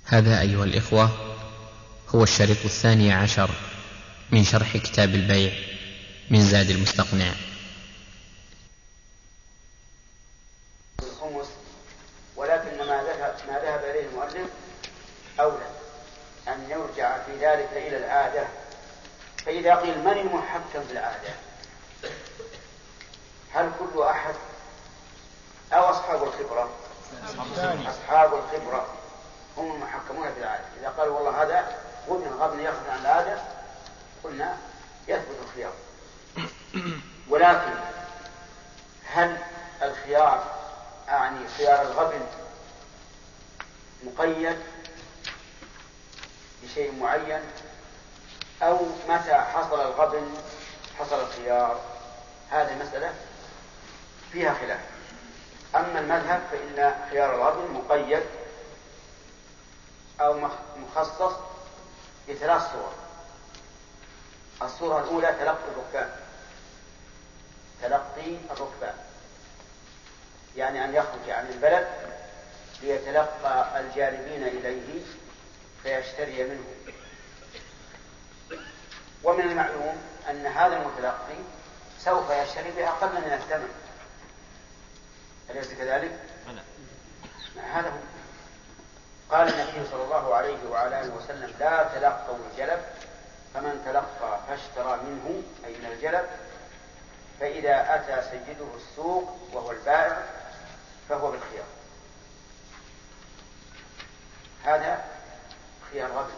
هذا أيها الإخوة هو الشريط 12 من شرح كتاب البيع من زاد المستقنع. الخمس، ولكن ما ذهب إليه المؤلف أولى أن يرجع في ذلك إلى العادة. فإذا قيل من المحكم في العادة؟ هل كل أحد أو أصحاب الخبرة؟ أصحاب الخبرة هم المحكمون في العادة. إذا قالوا والله هذا غبن يخرج عن العادة قلنا يثبت الخيار. ولكن هل الخيار أعني خيار الغبن مقيد بشيء معين، أو متى حصل الغبن حصل الخيار؟ هذه مسألة فيها خلاف. أما المذهب فإن خيار الغبن مقيد أو مخصص بثلاث صور. الصورة الأولى تلقي الركبان، يعني أن يخرج عن البلد ليتلقى الجالبين إليه فيشتري منه. ومن المعلوم أن هذا المتلقي سوف يشتري بأقل من الثمن، أليس كذلك؟ هذا هو. قال النبي صلى الله عليه وعلى آله وسلم: لا تلقوا الجلب، فمن تلقى فاشترى منه أي من الجلب، فإذا أتى سيده السوق وهو البائع فهو بالخيار. هذا خيار غبن.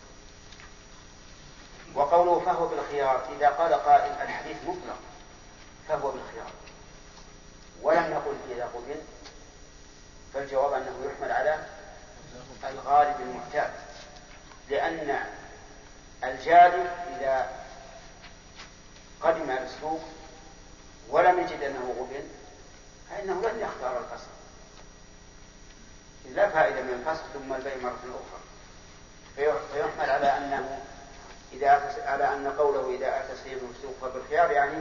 وقوله فهو بالخيار، إذا قال قائل الحديث مطلق فهو بالخيار ولم يقل إذا قبل، فالجواب أنه يحمل على الغالب المعتاد، لأن الجالب إذا قدم على السوق ولم يجد أنه غبن فإنه لن يختار الفسخ، لا فائدة من الفسخ ثم البيع مرة أخرى. فيحمل على أنه على أن قوله إذا أتى سيده السوق فبالخيار، يعني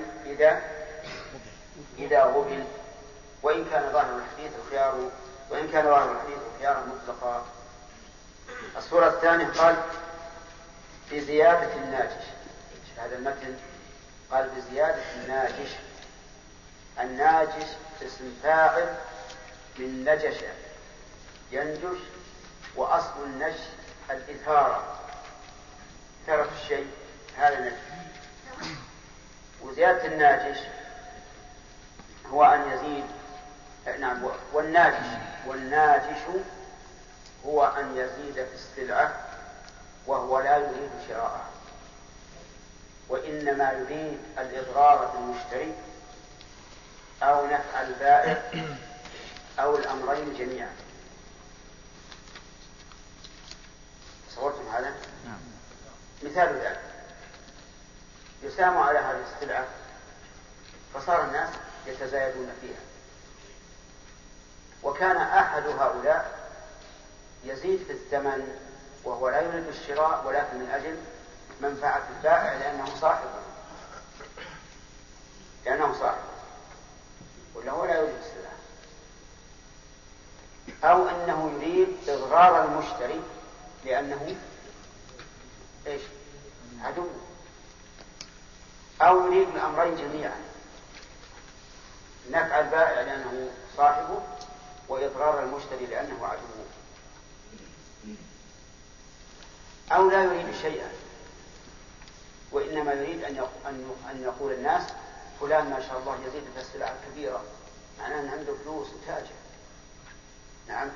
إذا غبن، وإن كان ظاهر الحديث خيارا مطلقا. الصورة الثانية قال بزيادة الناجش. هذا المتن قال بزيادة الناجش. الناجش اسم فاعل من نجش ينجش، وأصل النجش الإثارة، إثارة الشيء، هذا نجش. وزيادة الناجش هو أن يزيد، نعم، والناجش هو أن يزيد في السلعة وهو لا يريد شراءها، وإنما يريد الإضرار بالمشتري أو نفع البائع أو الأمرين جميعا. تصورتم هذا؟ مثال ذلك: يسام على هذه السلعة فصار الناس يتزايدون فيها، وكان أحد هؤلاء يزيد في الثمن وهو لا يريد الشراء ولكن من أجل منفعة البائع لأنه صاحبه ولا هو لا يريد السلعة، أو أنه يريد إضرار المشتري لأنه عدو، أو يريد الأمرين جميعا: نفع البائع لأنه صاحبه وإضرار المشتري لأنه عدوه، أو لا يريد شيئا وإنما يريد أن يقول الناس فلان ما شاء الله يزيد في السلعة الكبيرة، معناه أن عنده فلوس وتاجر. نعم،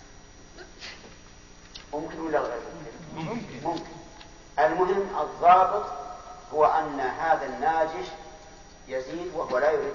ممكن ولا غير ممكن. المهم الضابط هو أن هذا الناجش يزيد وهو لا يريد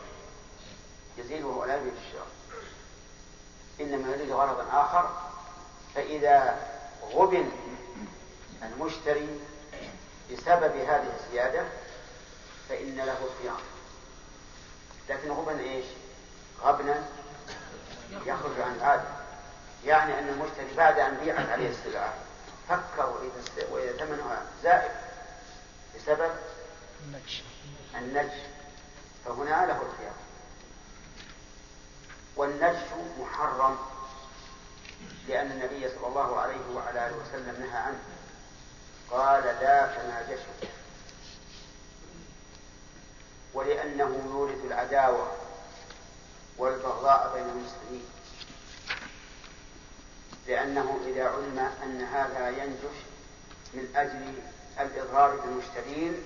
الشراء، إنما يريد غرضا آخر. فإذا غبن المشتري بسبب هذه الزيادة فإن له الخيار. لكن غبن غبنا يخرج عن العادة، يعني أن المشتري بعد أن بيعت عليه السلعة فكر وإذا ثمنها زائد بسبب النجش فهنا له الخيار. والنجش محرم لأن النبي صلى الله عليه وعلى آله وسلم نهى عنه، قال لا تناجشوا، ولأنه يورث العداوة والبغضاء بين المسلمين، لأنه إذا علم أن هذا ينجش من أجل الإضرار بالمشترين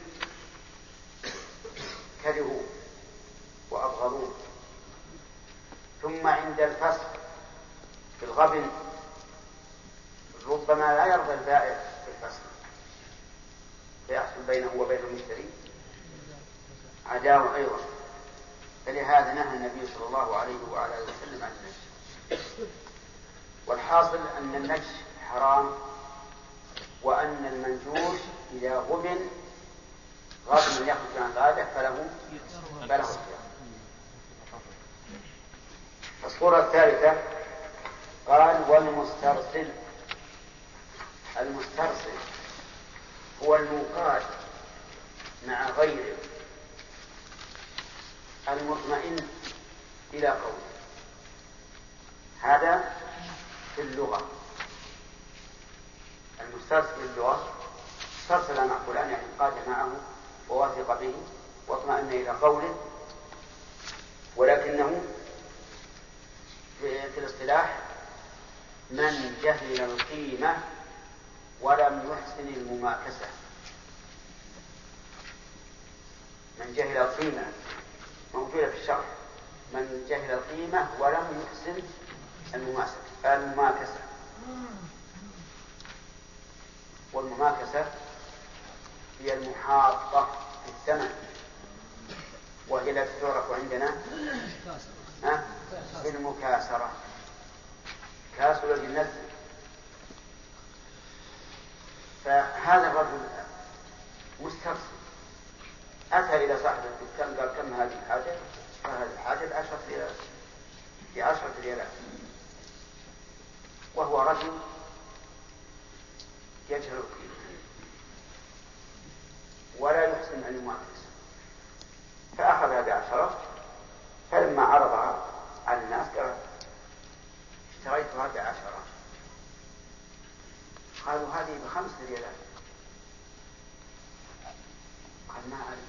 كرهوا وأبغضوه. ثم عند الفسخ في الغبن ربما لا يرضى البائع بالفسخ فيحصل بينه وبين المشتري عداوة أيضا، فلهذا نهى النبي صلى الله عليه وعلى آله وسلم عن النجش. والحاصل أن النجش حرام، وأن المنجوش إذا غبن غبن يخرج عن العادة فله الخيار. الصورة الثالثة قال والمسترسل. المسترسل هو المنقاد مع غيره المطمئن إلى قوله. هذا في اللغة. المسترسل في اللغة استرسل مع فلان يعني قاد معه وواثق به واطمئن إلى قوله، ولكنه في الاصطلاح من جهل القيمة ولم يحسن المماكسة. من جهل القيمة موجودة في الشرع، من جهل القيمة ولم يحسن المماكسة. والمماكسة هي المحاطة في الثمن، وهي التي تعرف عندنا بالمكاسرة، كاسر للنزل. فهذا الرجل مسترسل أتى إلى صاحب الدكان قال كم هذه الحاجة؟ قال هذه الحاجة ب10 ريالات، وهو رجل يجهل القيمة ولا يحسن أن يماكس، فأخذها ب10. فلما عرضها على الناس قال اشتريتها ب10. قالوا هذه ب5 ريالات. قال ما أعرف.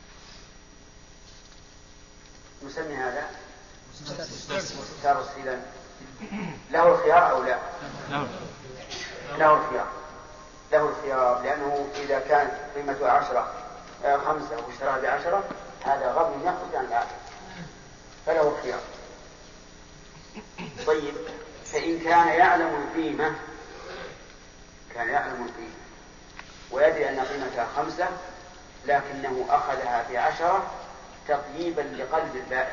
نسمي هذا مسترسلا. له الخيار أو لا؟ له الخيار لأنه إذا كانت قيمته 5 واشتراها ب10 هذا غبن يخرج عن العادة، فله الخيار. طيب، فإن كان يعلم القيمة ويدري أن قيمتها 5 لكنه أخذها ب10 تطييبا لقلب البائع،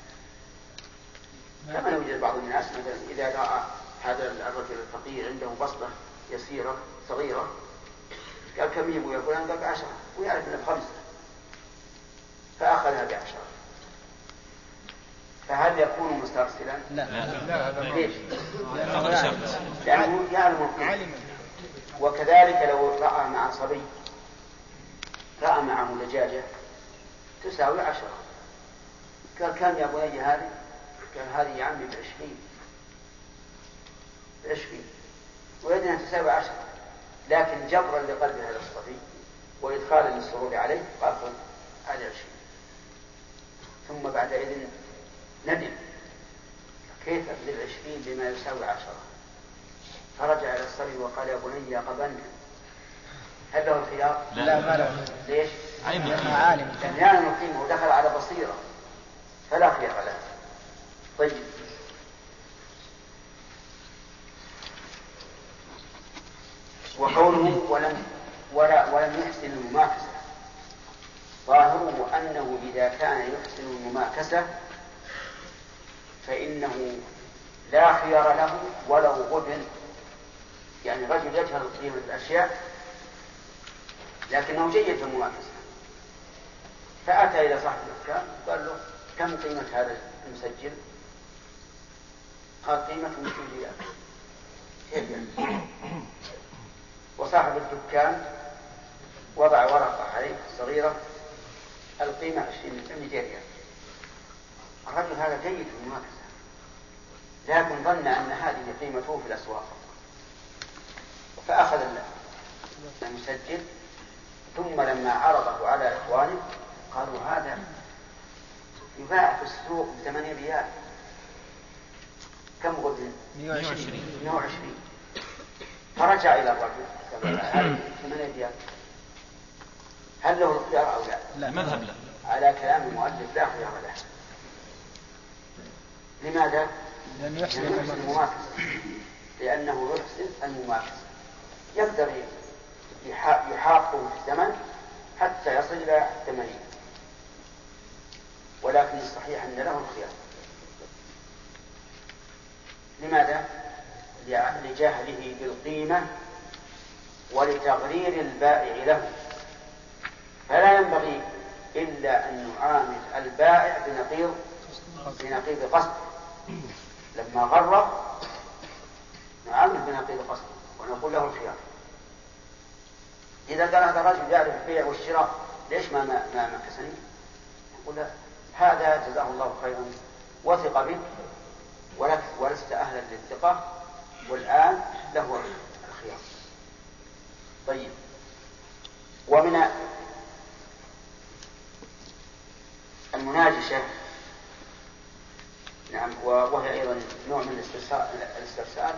كما يوجد بعض الناس مثلا إذا رأى هذا الرجل الفقير عنده بسطة يسيرة صغيرة قال كم هي يا فلان؟ قال 10 ويعرف أنها ب5 فأخذها ب10. فهل يكون مسترسلا؟ لا. ليش؟ لأنه يعلم القيمة. وكذلك لو رأى مع صبي، رأى معه دجاجة تساوي 10 قال كم يا بني هذه؟ قال هذه يا عمي ب20 ويدري أن تساوي 10، لكن جبرا لقلب هذا الصبي وإدخالا للسرور عليه قال خذ هذه 20. ثم بعد إذن ندم كيف أبذل 20 بما يساوي 10؟ فرجع إلى الصبي وقال يا بني قبلنا. هل له الخيار؟ لا ما له. ليش؟ عالم لأن يعلم القيمة ودخل على بصيرة فلا خيار له. طيب، وقوله ولم يحسن المماكسة ظاهره أنه إذا كان يحسن المماكسة فإنه لا خيار له ولو غبن. يعني رجل يجهل قيمة الأشياء لكنه جيد في المماكسة، فأتى إلى صاحب الدكان قال له كم قيمة هذا المسجل؟ قال قيمة 200 ريال. كيف يعني؟ وصاحب الدكان وضع ورقة عليه صغيرة القيمة 200 ريال. الرجل هذا جيد في المماكسة لكن ظن أن هذه قيمته في الأسواق، فأخذ المسجل، ثم لما عرضه على إخوانه قالوا هذا يباع في السوق ب8 ريال. كم قلت؟ 120. فرجع إلى الرجل قال هذا 8 ريال، هل له الاختيار أو لا؟ لا، مذهب لا. على كلام المؤلف لا خيار له. لماذا؟ لأنه يحسن المماكسة، لأنه يحسن المماكسة، يقدر يحاقه في الثمن حتى يصل إلى 80، ولكن الصحيح أن له الخيار. لماذا؟ لجهله بالقيمة ولتغرير البائع له، فلا ينبغي إلا أن نعامل البائع بنقيض قصد. لما غرر نعامل بنقيض قصد ونقول له الخيار. إذا كان هذا الرجل يعرف البيع والشراء ليش ما مكسني؟ نقول له هذا جزاه الله خيرا وثق بك ولست أهلا للثقة، والآن له الخيار. طيب، ومن المناجشة نعم، وهي أيضا نوع من الاستفسار،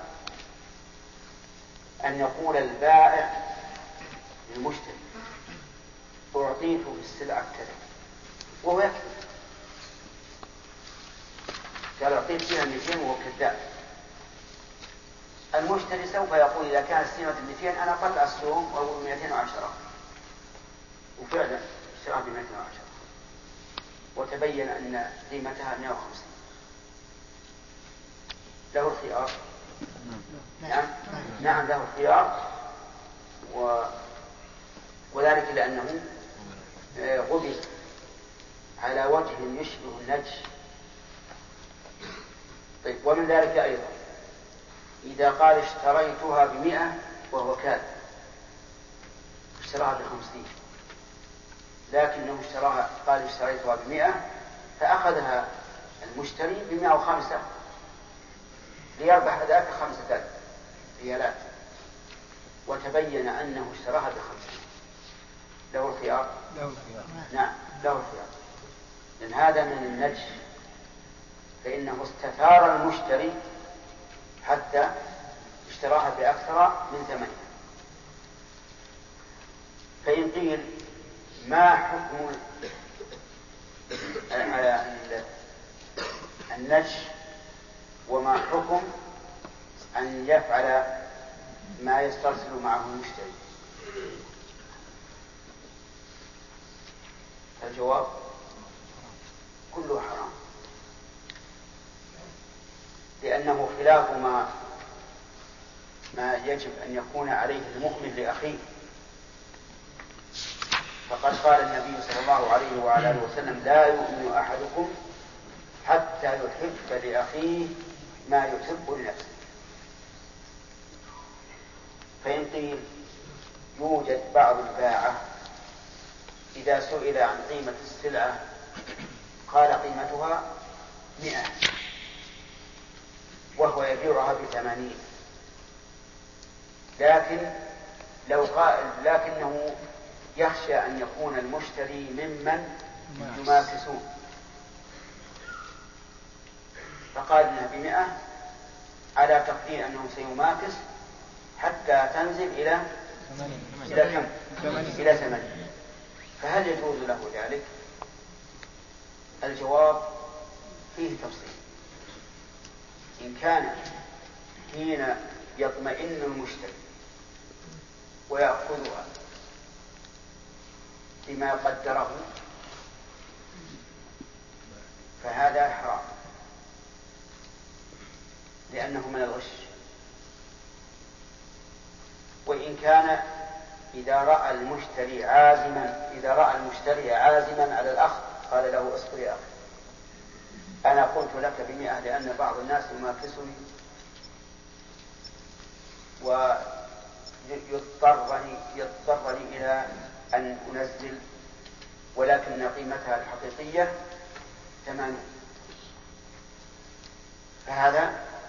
أن يقول البائع للمشتري أعطيته في السلعة كذا، وهو يكذب، قال أعطيت فيها 200 وهو كذاب. المشتري سوف يقول إذا كانت قيمة 200 أنا قطع السوم وهو 210، وفعلا اشتراها ب 210 وتبين أن قيمتها 150. له الخيار؟ نعم له الخيار، وذلك لأنه غبي على وجه يشبه النجش. طيب، ومن ذلك أيضا إذا قال اشتريتها ب100 وهو كاذب، اشتراها ب50، لكنه قال اشتريتها ب100 فأخذها المشتري ب105 ليربح ذاك 5 ريالات، وتبين أنه اشتراها ب50. له الخيار؟ نعم له الخيار، لأن هذا من النجش، فإنه استثار المشتري حتى اشتراها بأكثر من ثمنها. فإن قيل ما حكم النجش وما حكم أن يفعل ما يسترسل معه المشتري؟ الجواب كله حرام، لأنه خلاف ما يجب أن يكون عليه المؤمن لأخيه. فقد قال النبي صلى الله عليه وعلى آله وسلم لا يؤمن أحدكم حتى يحب لأخيه ما يحب لنفسه. فإن قيل يوجد بعض الباعة إذا سئل عن قيمة السلعة قال قيمتها 100 وهو يبيعها ب80، لكنه يخشى أن يكون المشتري ممن يماكسون، فقال إنها ب100 على تقدير أنه سيماكس حتى تنزل إلى كم؟ إلى 80. فهل يجوز له ذلك؟ الجواب فيه تفصيل. إن كان حين يطمئن المشتري ويأخذها بما قدره فهذا حرام، لأنه من الغش. وإن كان إذا رأى المشتري عازما على الأخذ قال له اصبر يا أخي، أنا قلت لك ب100 لأن بعض الناس يماكسني ويضطرني إلى أن أنزل، ولكن قيمتها الحقيقية 80، فهذا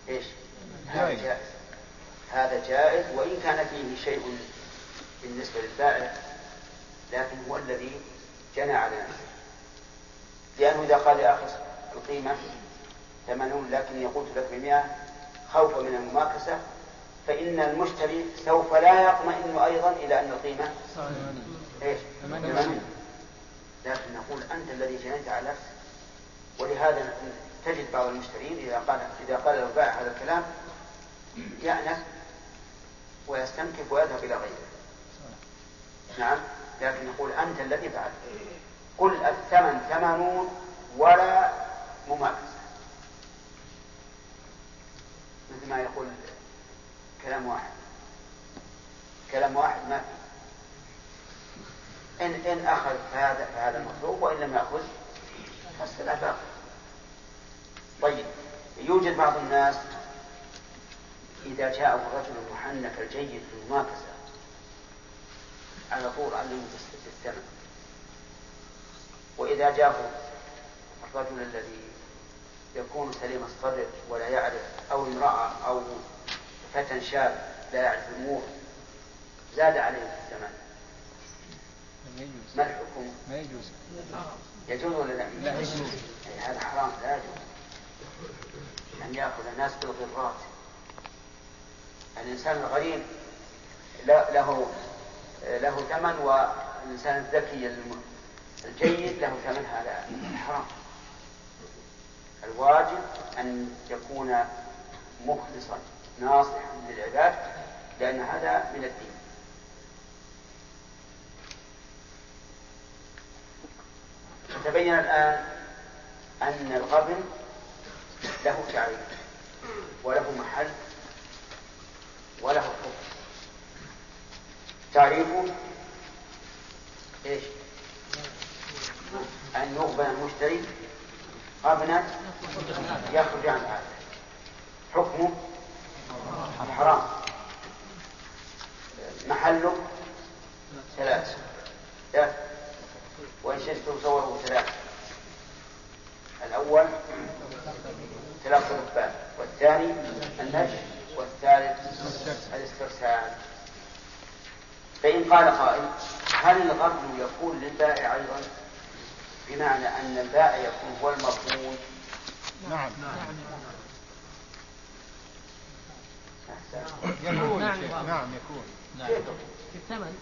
إيش؟ هذا جائز. هذا جائز وإن كان فيه شيء بالنسبة للبائع، لكن هو الذي جنى على نفسه، لأنه إذا قال يا أخي القيمة 80 لكن قلت لك ب100 خوفا من المماكسة، فإن المشتري سوف لا يطمئن أيضا إلى أن القيمة إيش؟ 80. لكن نقول أنت الذي جنيت على نفسك. ولهذا تجد بعض المشترين إذا قال البائع هذا الكلام يأنف ويستنكف ويذهب إلى غيره. نعم، لكن نقول أنت الذي فعلت. قل الثمن 80 ولا مماكسة، مثل ما يقول كلام واحد ما فيه. إن أخذ فهذا المطلوب، وإن لم يأخذ فالسلعة باقية. طيب، يوجد بعض الناس إذا جاءه الرجل المحنك الجيد في المماكسة على طول علمه بالثمن، وإذا جاءه الرجل الذي يكون سليم الصدر ولا يعرف، أو امرأة أو فتى شاب لا يعرف الأمور، زاد عليه في الثمن، ما الحكم؟ ما يجوز. يجوز ولا لا؟ لا يجوز. هذا حرام، لا يجوز أن يأخذ الناس بالغرات. الإنسان الغريب له ثمن، والإنسان الذكي الجيد له ثمن. هذا حرام. الواجب أن يكون مخلصا ناصحا للعباد، لأن هذا من الدين. تبين الآن أن الغبن له تعريف وله محل وله حكم. تعريفه إيش؟ أن يغبن المشتري غبنا يخرج عن هذا. حكمه حرام. محله 3، وإن شئت تصوره 3. الأول تلقي الإخبار، والثاني النجم، والثالث الاسترسال. فإن قال قائل هل الغبن يكون للبائع أيضا، بمعنى أن البائع يكون هو المغبون؟ نعم يكون. نعم يكون. في الثمن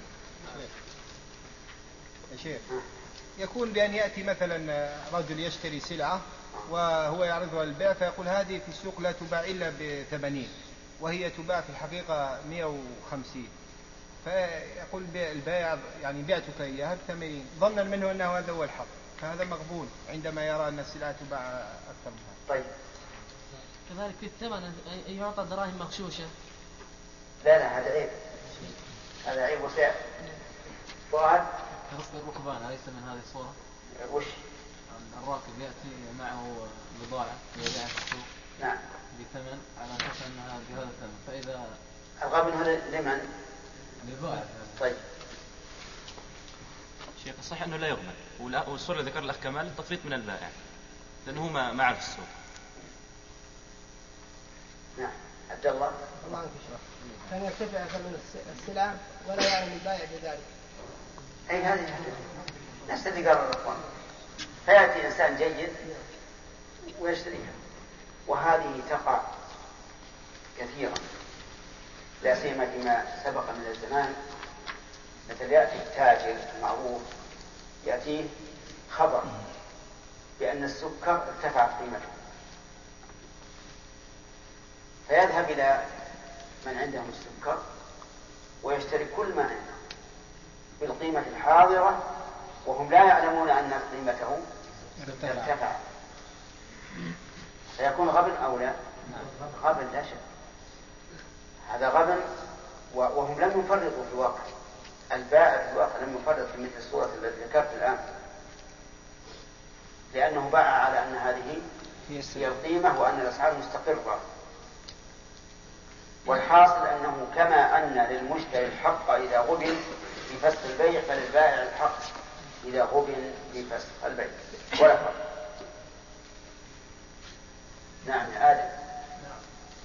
يا شيخ يكون بأن يأتي مثلا رجل يشتري سلعة وهو يعرضها للبائع، فيقول هذه في السوق لا تباع إلا ب80 وهي تباع في الحقيقة 150، فيقول البائع يعني بعتك إياها ب80 ظنا منه أنه هذا هو الحق، فهذا مغبون عندما يرى أن السلعة تباع أكثر منها. طيب، كذلك في الثمن أن يعطى دراهم مغشوشة. لا هذا عيب، هذا عيب وسعر. فؤاد كرسل الركبان أليس من هذه الصورة؟ وش؟ الراكب يأتي معه بضاعة يبيعها في السوق نعم بثمن على أساس أنها بهذا الثمن، فإذا الغبن هذا لمن؟ للبائع. طيب شيخ الصحيح أنه لا يغبن، والصورة اللي ذكر الأخ كمال التفريط من البائع لأنه هو ما عرف السوق. نعم عبد الله. الله عنك يشرح. كان يرتفع ثمن السلعة ولا يعلم البائع بذلك. أي هذه نفس اللي قالوا الأخوان. فيأتي إنسان جيد ويشتريها، وهذه تقع كثيرا، لا سيما فيما سبق من الزمان. مثل يأتي التاجر المعروف يأتيه خبر بأن السكر ارتفعت قيمته، فيذهب إلى من عندهم السكر ويشتري كل ما عنده بالقيمة الحاضرة، وهم لا يعلمون أن قيمته ارتفعت. فيكون غبن أو لا؟ غبن لا شك، هذا غبن، وهم لم يفرطوا في الواقع. البائع في الواقع لم يفرط في مثل الصورة التي ذكرت الآن، لأنه باع على أن هذه هي القيمة وأن الأسعار مستقرة. والحاصل أنه كما أن للمشتري الحق إذا غبن في فسخ البيع، فللبائع الحق إذا غبن في فسخ البيع، ولا فرق. نعم يا آدم.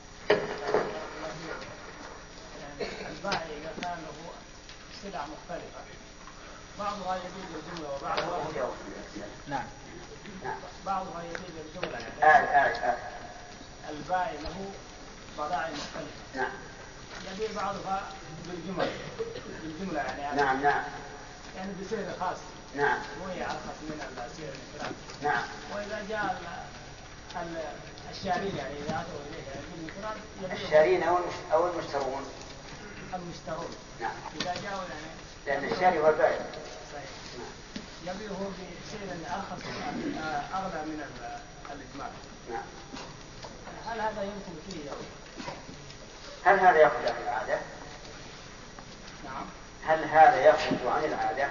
سلع مختلفة بعضها يبيع بالجملة وبعضها نعم بعضها يبيع بالجملة يعني البائع له بضائع مختلفة نعم يبيع بعضها بالجملة يعني نعم يعني بسعر خاص نعم وهي أرخص من السعر الإفراد نعم. وإذا جاء الشارين يعني إذا أتوا إليه يعني بالإفراد الشارين أو المشترون. المشترون نعم. إذا جاءوا يعني لأن الشاري هو البائع. صحيح. يبيعه بسعر أرخص أغلى من الإجمال. نعم. هل هذا يمكن فيه هل هذا يخرج عن العادة؟ نعم. هل هذا يخرج عن العادة؟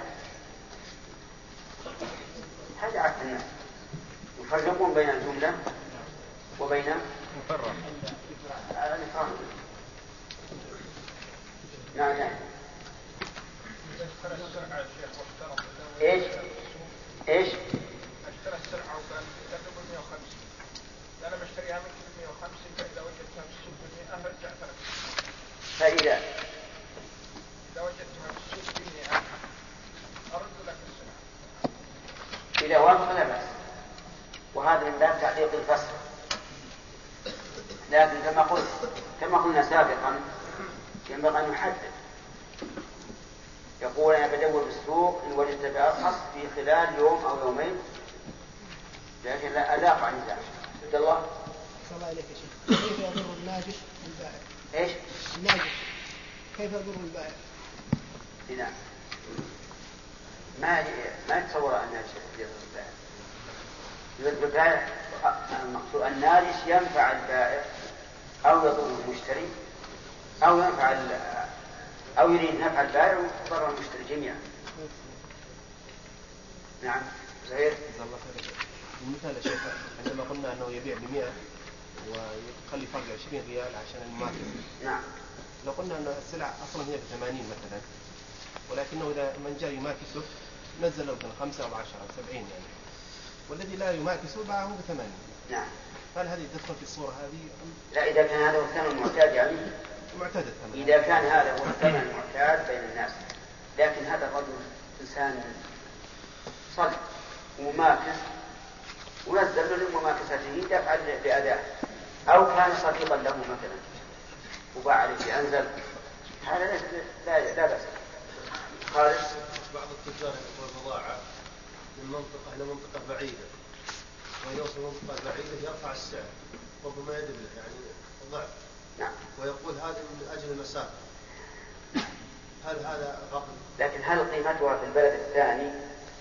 هذا عكس الناس يفرقون بين الجملة وبين الإفراد. نعم. ايش؟ اشترى السلعة وقال تبلغ 150 أنا بشتريها منك ب 150 فإذا وجدتها بالسوق ب 100 أرجع لك. فإذا وجدتها بالسوق ب 100 أرد لك السلعة. إذا وافق لا بأس، وهذا من باب تعليق الفصل. لكن كما قلنا سابقا ينبغي أن نحدد. يقول أنا بدور بالسوق إن وجدت بأرخص في خلال يوم أو يومين، لكن لا ألاقى عن ذلك. عبد الله. صلى الله عليك يا شيخ. كيف يضر الناجش البائع؟ إيش؟ الناجش كيف يضر البائع؟ نعم. ما يتصور أن الناجش يضر البائع. يضر البائع المقصود الناجش ينفع البائع أو يضر المشتري أو يريد نفع البائع وضر المشتري جميعا. نعم. زهير. المثال يا شيخ عندما قلنا أنه يبيع ب100 ويخلي فرق 20 ريال عشان الماكس. نعم. لو قلنا أن السلعة أصلا هي ب80 مثلا، ولكنه إذا من جاء يماكسه نزل له 5 أو 10 أو 70 يعني، والذي لا يماكسه باعه ب80. نعم. هل هذه تدخل في الصورة هذه؟ لا، إذا كان هذا هو الثمن المعتاد يعني. معتاد الثمن. إذا كان هذا هو الثمن المعتاد بين الناس، لكن هذا الرجل إنسان صلب ومماكس ونزل له لمماكسته دفعا بأداء، أو كان صديقا له مثلا وباع عليه أنزل، هذا لا بأس. خالد. بعض التجار ينقل البضاعة من منطقة إلى منطقة بعيدة، ويوصل منطقة بعيدة يرفع السعر ربما يدبل يعني ضعف. نعم. ويقول هذا من أجل المسافة. هل هذا غلط؟ لكن هل قيمتها في البلد الثاني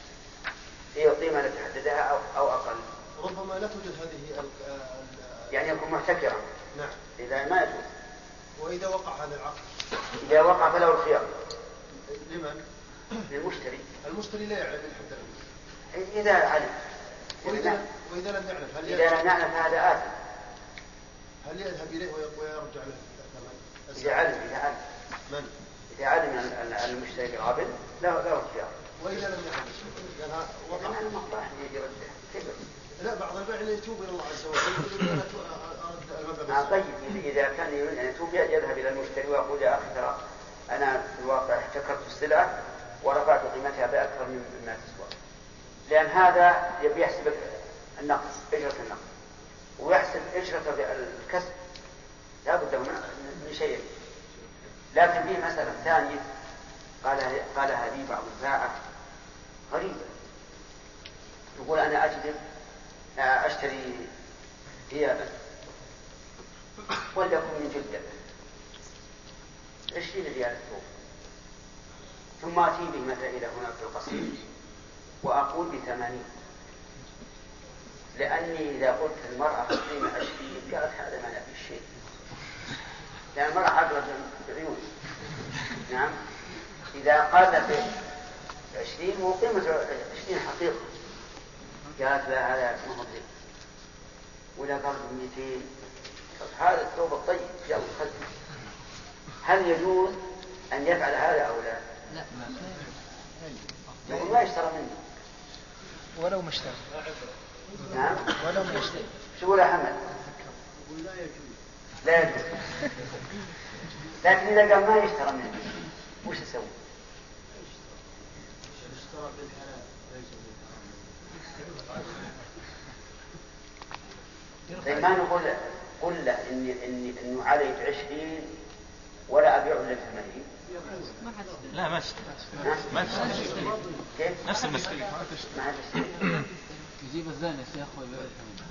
هي القيمة التي تحددها أو أقل؟ ربما لا توجد هذه يعني يكون محتكرا. نعم. إذا ما يجوز. وإذا وقع هذا العقد؟ إذا وقع فله الخيار. لمن؟ للمشتري. المشتري لا يعلم الحد الأدنى. إذا علم. وإذا لم يعلم إذا لم يعلم فهذا آثم. هل يذهب إليه ويرجع له الثمن؟ إذا علم. من؟ إذا علم المشتري بالغبن له الخيار. وإذا لم يعلم لأنها وقع. أنا مقطع يرده. لا، بعض البائع يتوب إلى الله عز وجل يقول أنا طيب إذا كان يريد أن يتوب يذهب إلى المشتري ويقول يا أخي ترى أنا في الواقع احتكرت السلعة ورفعت قيمتها بأكثر مما تسوى، لأن هذا يبي يحسب النقص، أجرة النقص، ويحسب أجرة الكسب، لا بد من شيء. لكن في مسألة ثانية قالها لي بعض الباعة غريبة، يقول أنا أشتري ثيابا وليكن من جدة 20 ريال الثوب، ثم أتي به مثلا إلى هنا في القصير وأقول ب80، لأني إذا قلت المرأة قيمة 20 قالت هذا ما نبي شيء، لأن المرأة عقلت بعيون. نعم. إذا قال ب 20 وقيمة 20 حقيقة قالت لا هذا ما هو زين، ولا قال ب200 هذا الثوب الطيب يلا خذ. هل يجوز أن يفعل هذا أو لا؟ لا. ما يشترى منه ولو ما اشترى. نعم. ولو ما اشترى. شو يا حمد؟ لا يجوز. لكن إذا قال ما يشترى منه وش يسوي؟ اشترى بالحلال ليس بالحرام. زي ما نقول قل له إنه علي ب20 ولا أبيعه إلا ب80. لا ما تشتري. كيف؟ نفس المسألة. ما عاد يشتري. يجيب الزاني يا أخوي بيع الحمد.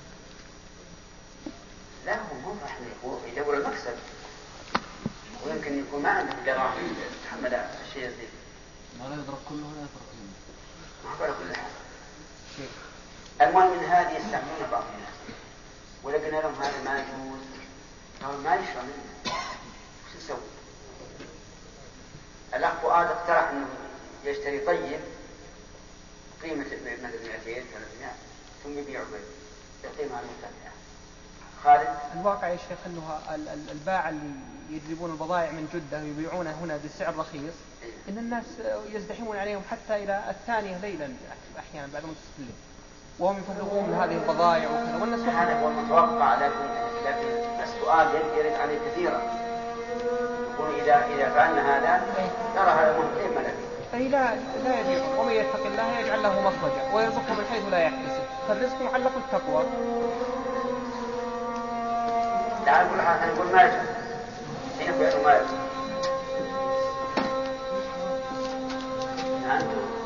لا هو مو راح يدور المكسب، ويمكن يكون ما عنده دراهم يتحمل الشيء زي ما لا يضرب كله ولا يترك منه. ما على كل حال. المهم من هذه يستعملون بعض الناس، ولكن لهم هذا ما يجوز، قالوا ما يشرى منه، شو يسوي؟ الأخ فؤاد اقترح إنه يشتري طيب قيمة مثل 200 300 ثم يبيعه بقيمة المرتفعة. خالد؟ الواقع يا شيخ أنه الباعة اللي يجلبون البضائع من جدة ويبيعونها هنا بسعر رخيص، إن الناس يزدحمون عليهم حتى إلى 2 ليلا أحيانا بعد ما تستلم، وهم يفرغون من هذه البضائع وكذا، والناس هذا هو المتوقع. لكن السؤال يرد عليه كثيرا، يقول إذا فعلنا هذا ترى هذا مهم ملك، أي لا يجب، ومن يتق الله يجعل له مخرجا ويرزقه من حيث لا يحتسب، فالرزق معلق التقوى. لا نقول ما يجب، حين يقول ما يجب. نعم.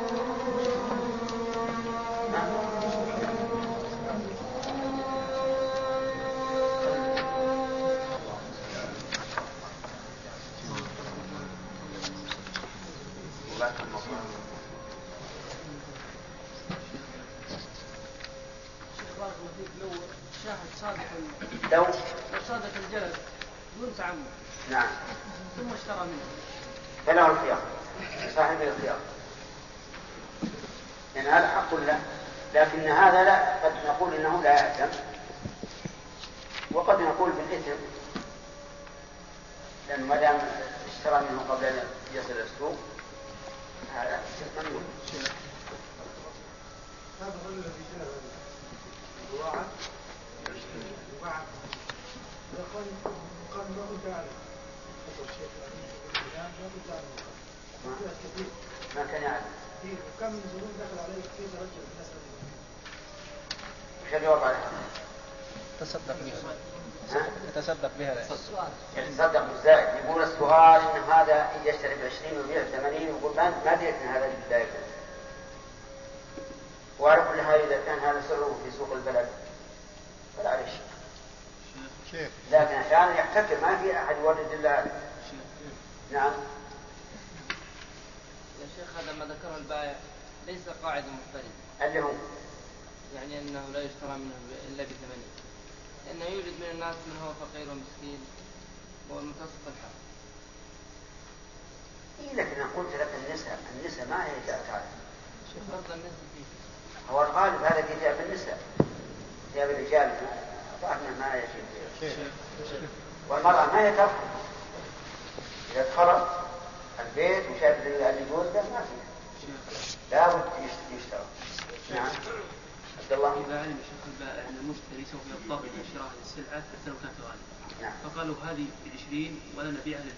لو صادق الجلد دون تعمد نعم ثم اشترى منه فله الخيار، صاحب الخيار، يعني هذا حق له، لكن هذا لا، قد نقول إنه لا يأثم، وقد نقول بالإثم، لأنه ما دام اشترى منه قبل أن يصل السوق هذا ممنوع. هذا الرجل الذي جاء الواعد قال ما كنت أعلم. ما كان يعلم. كم من زبون دخل عليه كثير رجل الناس. وش الجواب عليها؟ تصدق بها يتصدق بالزائد. يقول السؤال إن هذا يشتري ب20 ويبيع ب80، ويقول ما دريت إن هذا لا يجوز. وعلى كل حال إذا كان هذا سره في سوق البلد فلا عليه شيء، لكن أحيانا يحتكر ما في أحد يورد إلا هذا. نعم يا شيخ، هذا ما ذكره البائع ليس قاعدة مضطردة، اللي هو يعني أنه لا يشترى منه إلا ب80، لأنه يوجد من الناس من هو فقير ومسكين والمتوسط الحال. لكن أنا قلت لك النساء ما هي تعرف. برضه النساء فيه هو الغالب هذا كتاب النساء، كتاب الرجال ضعفنا ما يجب. والمرأة ما هي ترفض إذا دخلت البيت وشاف اللي جوز ده ما فيه، لا بد يشترى. نعم عبد الله. إذا علم الشيخ البائع أن المشتري سوف يضطر إلى شراء السلعة حتى لو كانت غالية، نعم. فقالوا هذه ب20 ولا نبيعها ب30،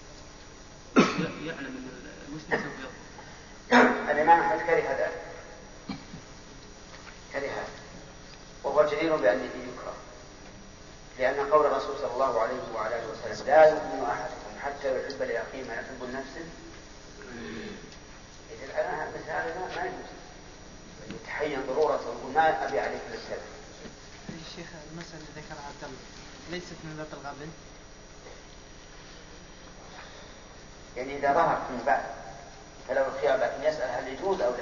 يعلم أن المشتري سوف يضطر. الإمام أحمد كره ذلك، وهو جدير بأن يكره، لأن قول الرسول صلى الله عليه وعلى آله وسلم لا يؤمن أحدكم حتى يحب لأخيه ما يحب لنفسه. إذا الآن مثل هذا ما يجوز، يتحين ضرورته وما أبي عليك السلام. الشيخ المسألة اللي ذكرها عبد الله ليست من باب الغبن، يعني إذا ظهرت من بعد فلو الخيار، لكن يسأل هل يجوز أو لا.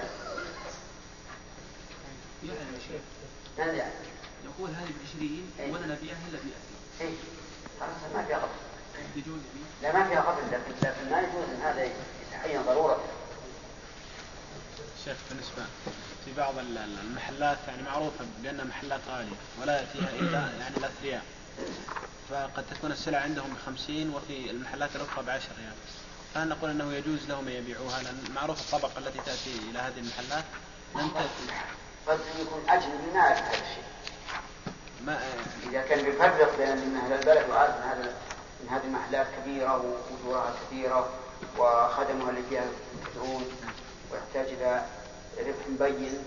يعني شيخ من يعني يقول هذه ب20 ولا نبيعها إلا ب30. إيه خلاص ما فيها غبن. يجوز لا ما فيها غبن، لكن ما يجوز أن هذا يتحين ضرورته. شيخ بالنسبة في بعض المحلات يعني معروفة بأنها محلات غالية ولا فيها إلا يعني الأثرياء، فقد تكون السلع عندهم ب50 وفي المحلات الأخرى ب10 ريال، فهل نقول أنه يجوز لهم يبيعوها؟ لأن معروف الطبقة التي تأتي إلى هذه المحلات قد يكون أجنبي ما يعرف هذا الشيء. إذا كان بيفرق بين أن أهل البلد وعارف من هذه المحلات كبيرة وأجورها كثيرة وخدمها اللي فيها كثيرون ويحتاج إلى ربح مبين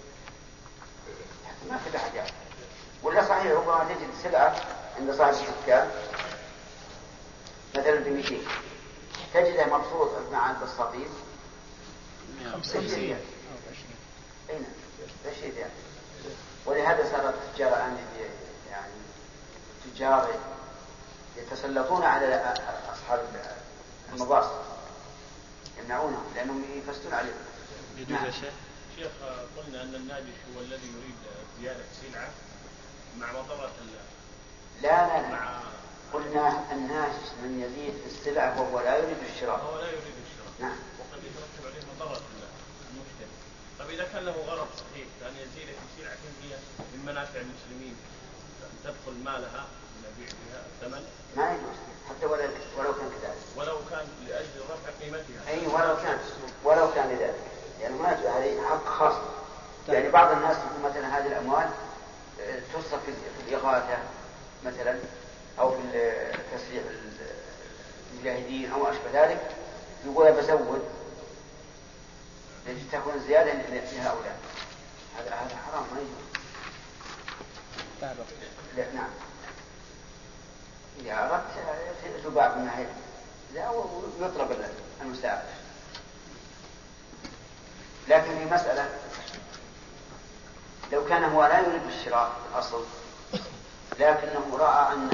ما في أحد يعرف. ولا صحيح ربما تجد سلعة عند صاحب الدكان مثلا ب200 تجده مبسوط مع البساطين 50 أين بشيء يعني. ولهذا صارت التجار الآن يعني تجار يتسلطون على أصحاب المباصر يمنعونهم لأنهم يفسدون عليهم. يجوز يا شيخ؟ شيخ قلنا أن الناجش هو الذي يريد زيادة سلعة مع مضرة لا قلنا الناجش من يزيد في السلعة وهو لا يريد الشراء. هو لا يريد الشراء. نعم. وقد يترتب عليه مضرة المشتري. طيب إذا كان له غرض صحيح كان يزيد في سلعة هي من منافع المسلمين تدخل مالها ونبيع بها الثمن ما يجوز حتى ولو كان كذلك. ولو كان لأجل رفع قيمتها. أي ولو كان لذلك. يعني هذه حق خاص. يعني بعض الناس يقول مثلا هذه الأموال تصرف في الإغاثة مثلا أو في تسريع المجاهدين أو أشبه ذلك يقول بزود تكون زيادة لهؤلاء. هذا حرام ما يجوز. لا نعم. إذا أردت تباع من ناحية لا يطلب المساعدة. لكن في مسألة لو كان هو لا يريد الشراء الأصل لكنه رأى أن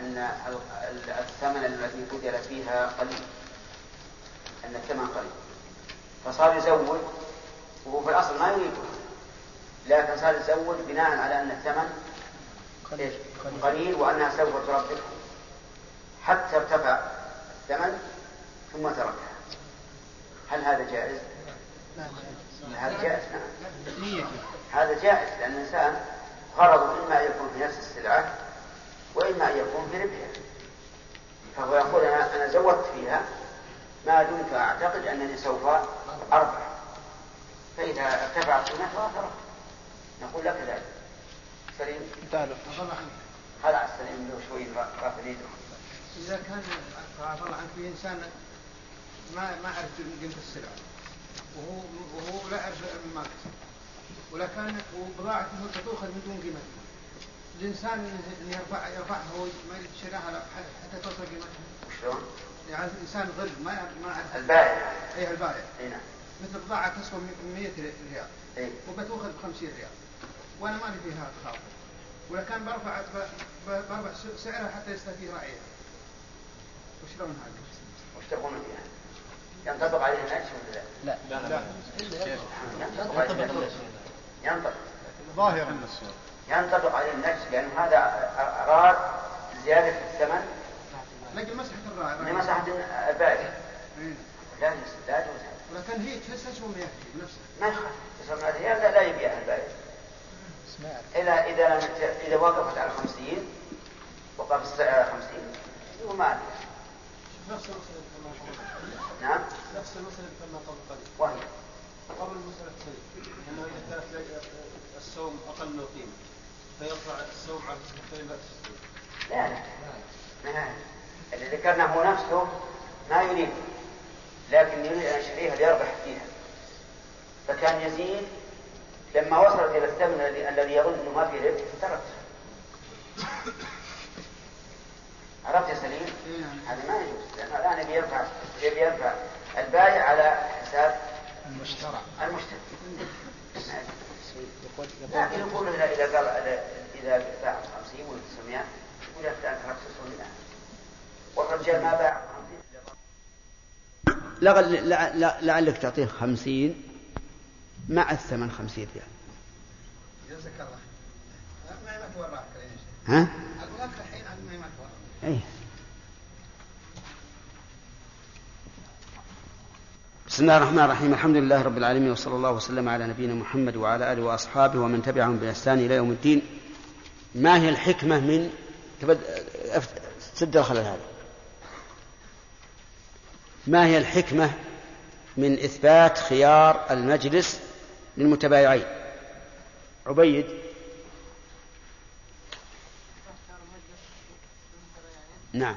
الثمن الذي بذل فيها قليل أن الثمن قليل فصار يزود وهو في الأصل ما يريده لكن صار يزود بناء على أن الثمن قليل وأنها سوف تربحه حتى ارتفع الثمن ثم تركها. هل هذا جائز؟ هذا جائز. نعم. هذا جائز لأن الإنسان غرضه إما أن يكون في نفس السلعة وإما أن يكون في ربحها فهو يقول أنا زودت فيها ما دمت أعتقد أنني سوف أربح فإذا ارتفعت قيمتها ترك نقول لك ذلك. سليم هذا على السليم له شوي رافع يده. إذا كان عفوا عنك في إنسان ما عرف قيمة السلعة وهو لا يعرف الماركت ولكن وبضاعته تؤخذ من دون قيمتها الإنسان أن يرفعها هو ما يشتريها حتى توصل قيمتها. وشلون؟ يعني الإنسان غير ما يعرف البائع. أيه البائع. نعم. مثل بضاعة تسوى 100 ريال. إيه؟ وبتأخذ ب50 ريال وأنا ما لي فيها خاطر ولكن برفع سعرها حتى يستفيد راعيها. وشلون هذا؟ وش تقول فيها؟ ينطبق عليه النجش ولا لا؟ لا. ينطبق عليه النجش. ينطبق. ظاهر النص. ينطبق عليه النجش لأن هذا أراد زيادة في الثمن. لكن مسحة الراعي. مسحة البائع. لا يجوز. ولكن هي تسوى 100 بنفسها. ما يخالف. تسوى 100 ريال لا يبيعها البائع. إذا وقفت على 50 وقف السعر على 50 وما عليه. نفس المسألة كما قبل. نعم. نفس المسألة كما قبل. وهي قبل المسألة الثانية أنه إذا كانت السوم أقل من القيمة فيرفع السوم على السوم لا اللي ذكرنا هو نفسه ما يريد لكن يريد أن يشتريها ليربح فيها فكان يزيد لما وصلت إلى الثمن الذي يظن أنه ما فيه ربح تركته. عرفت يا سليم؟ هذا ما يجوز لأنه الآن يرفع البائع على حساب المشتري. لكن يقول إذا باع 50 ولا 900 يقول أنت تركت 900 والرجال ما باع 50. لعلك تعطيه 50 مع الثمن 50 ريال. جزاك الله. ما توراك ها؟ أقول لك الحين ما توراك. أي. بسم الله الرحمن الرحيم الحمد لله رب العالمين وصلى الله وسلم على نبينا محمد وعلى آله وأصحابه ومن تبعهم بإحسان إلى يوم الدين. ما هي الحكمة من سد الخلل هذا؟ ما هي الحكمة من إثبات خيار المجلس للمتبايعين؟ عبيد. نعم.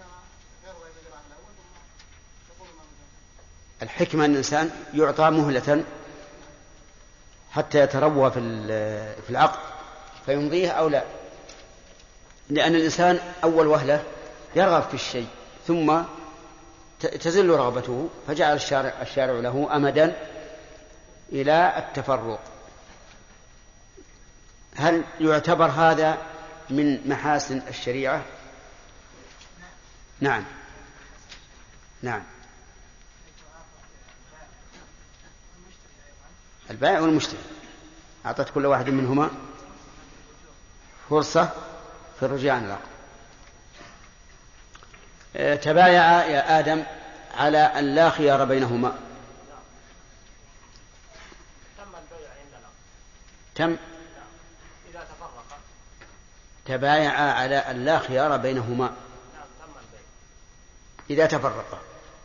الحكمة أن الإنسان يعطى مهلة حتى يتروى في العقد فيمضيه أو لا، لأن الإنسان أول وهلة يرغب في الشيء ثم تزل رغبته، فجعل الشارع له أمدا إلى التفرق. هل يعتبر هذا من محاسن الشريعة؟ نعم نعم، البائع والمشتري أعطت كل واحد منهما فرصة في الرجوع عن العقد. تبايع يا آدم على أن لا خيار بينهما. تم البيع عند العقد. تم. إذا تفرقا. تبايع على أن لا خيار بينهما. نعم تم البيع. إذا تفرقا.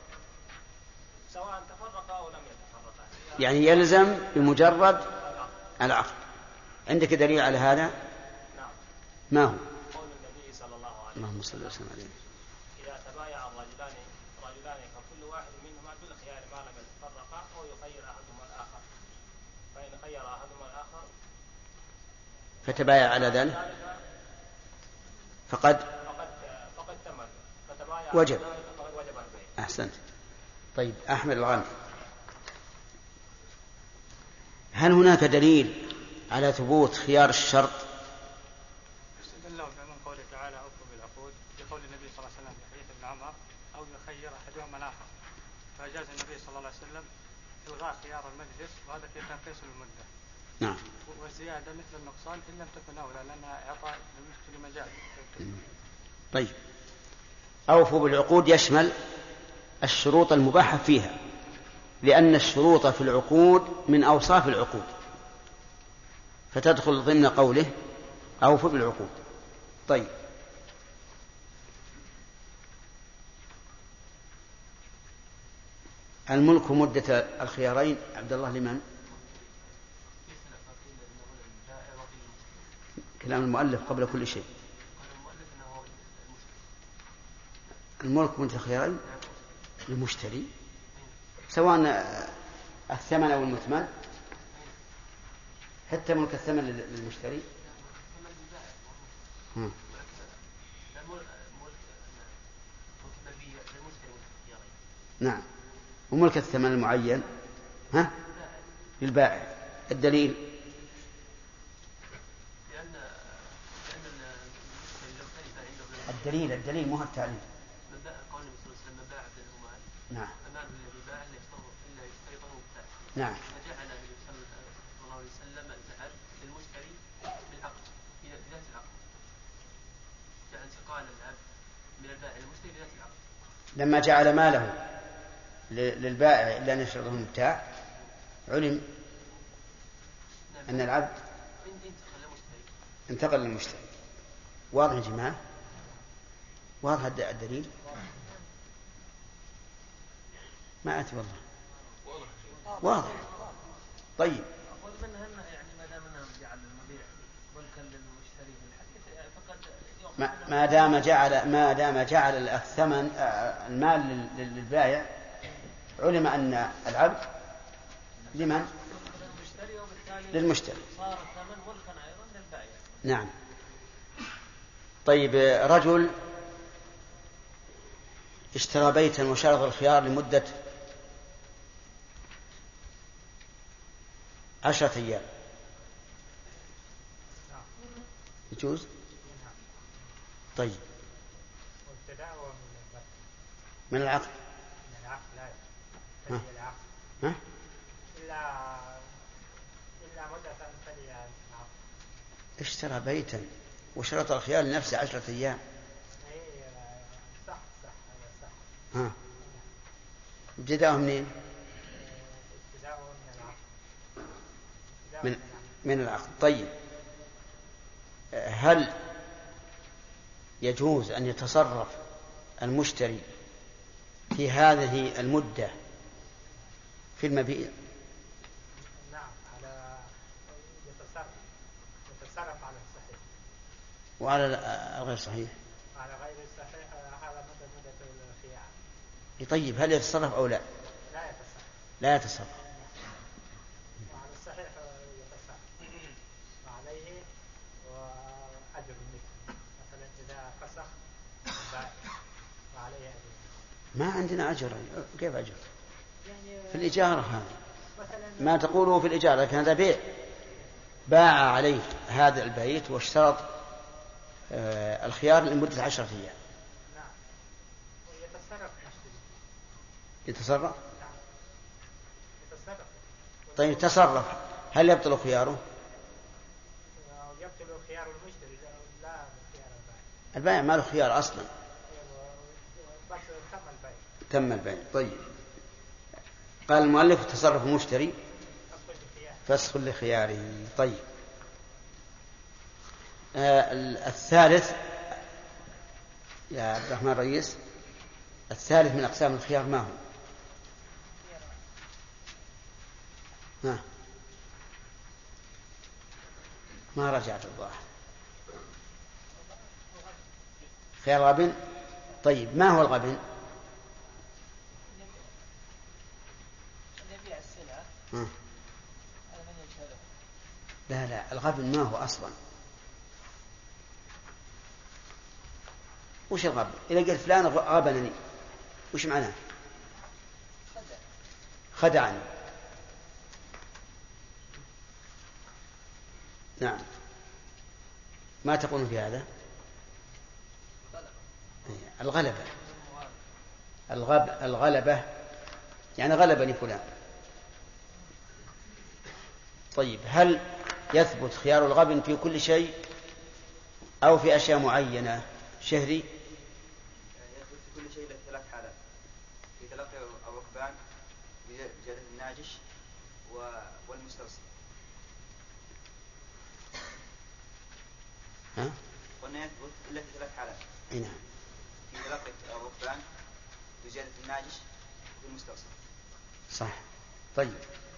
سواء تفرقا أو لم يتفرقا. يعني يلزم بمجرد العقد. عندك دليل على هذا؟ نعم. ما هو؟ قول النبي صلى الله عليه وسلم. اللهم صل وسلم عليه. إذا تبايع الرجلان فكل واحد منهما بالخيار ما لم يتفرقا أو يخير أحدهما الآخر، فإن خير أحدهما الآخر فتبايع على ذلك فقد تم، فتبايع وجب. فقد وجب البيع. أحسنت. طيب أحمد الغامدي، هل هناك دليل على ثبوت خيار الشرط؟ استدل من قوله تعالى أوفوا بالعقود، بقول النبي صلى الله عليه وسلم في حديث ابن عمر أو يخير أحدهما الآخر، فأجاز النبي صلى الله عليه وسلم إلغاء خيار المجلس، وهذا في تنقيص المدة. نعم. والزيادة مثل النقصان إن لم تكن أولى، لأنها إعطاء للمشتري مجال. طيب أوفوا بالعقود يشمل الشروط المباحة فيها، لأن الشروط في العقود من أوصاف العقود، فتدخل ضمن قوله أوفوا بالعقود. طيب الملك مدة الخيارين عبد الله لمن؟ كلام المؤلف قبل كل شيء. الملك مدة الخيارين للمشتري سواء الثمن أو المثمن، حتى ملك الثمن للمشتري. نعم. وملك الثمن المعين للبائع. الدليل الدليل مو التعليل. نعم نعم. فجعل النبي صلى الله عليه وسلم الذهب للمشتري بالعقد في ذات العقد، جعل انتقال الذهب من البائع للمشتري في ذات العقد. لما جعل ماله للبائع إلا أن يشرطه المبتاع علم أن العبد انتقل للمشتري. واضح يا جماعة؟ واضح الدليل؟ ما أتي والله. واضح. طيب ما دام جعل الثمن المال للبائع علم أن العبد لمن؟ للمشتري. صار الثمن ملكا أيضا للبائع. نعم. طيب رجل اشترى بيتا وشرط الخيار لمدة 10 أيام، يجوز؟ طيب من العقد. من العقد لا ها؟ العقد إلا مدة تلي العقد. اشترى بيتا وشرط الخيار لنفسه 10 أيام. صح هذا صح. ها ابتداءه منين؟ ابتداءه من العقد. من العقد. طيب هل يجوز أن يتصرف المشتري في هذه المدة في المبيع؟ نعم، على يتصرف على الصحيح وعلى الغير صحيح. على غير الصحيح على مدة مدة الخيار. طيب هل يتصرف أو لا؟ لا يتصرف. لا يتصرف. وعلى الصحيح يتصرف وعليه وأجر مثل مثلا إذا فسخ البائع وعليه أجر. ما عندنا أجر. كيف أجر؟ يعني في الإجارة هذا ما تقوله في الإجارة، لكن هذا بيع. باع عليه هذا البيت واشترط الخيار لمدة 10 أيام. نعم. ويتصرف مشتري. يتصرف؟ نعم. يتصرف. طيب تصرف، هل يبطل خياره؟ يبطل خيار المشتري لا خيار البائع. البائع ما له خيار أصلا. بس تم البيع. تم البيع. طيب قال المؤلف تصرف المشتري فسخ لخياره. طيب الثالث يا عبد الرحمن رئيس، الثالث من أقسام الخيار ما هو؟ ما رجعت الظاهر. خيار غبن. طيب ما هو الغبن؟ لا الغبن ما هو أصلا. وش الغبن؟ إذا قلت فلان غبنني وش معناه؟ خدعني. نعم. ما تقولون في هذا؟ الغلبة. الغلبة يعني غلبني فلان. طيب هل يثبت خيار الغبن في كل شيء أو في أشياء معينة؟ شهري؟ يثبت في كل شيء إلا 3 حالات: في تلقي الركبان، بجلد الناجش، والمستوصي. قلنا يثبت إلا في 3 حالات. نعم. في تلقي الركبان، بجلد الناجش، والمستوصي. صح. طيب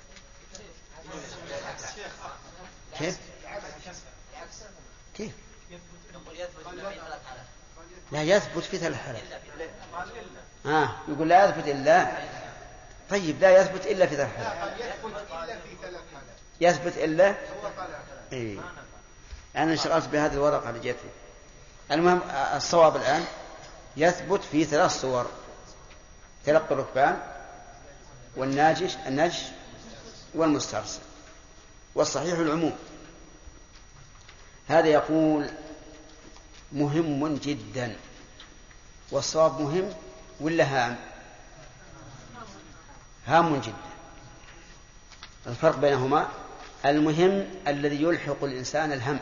كيف؟ لا يثبت في 3 حالات. يقول لا يثبت إلا. طيب لا يثبت إلا في 3 حالات. يثبت إلا. إيه. أنا انشغلت بهذه الورقة اللي جتني. المهم الصواب الآن يثبت في 3 صور: تلقي الركبان، والناجش والمسترسل. والصحيح العموم. هذا يقول مهم جدا. والصواب مهم ولا هام؟ هام جدا. الفرق بينهما المهم الذي يلحق الإنسان الهم،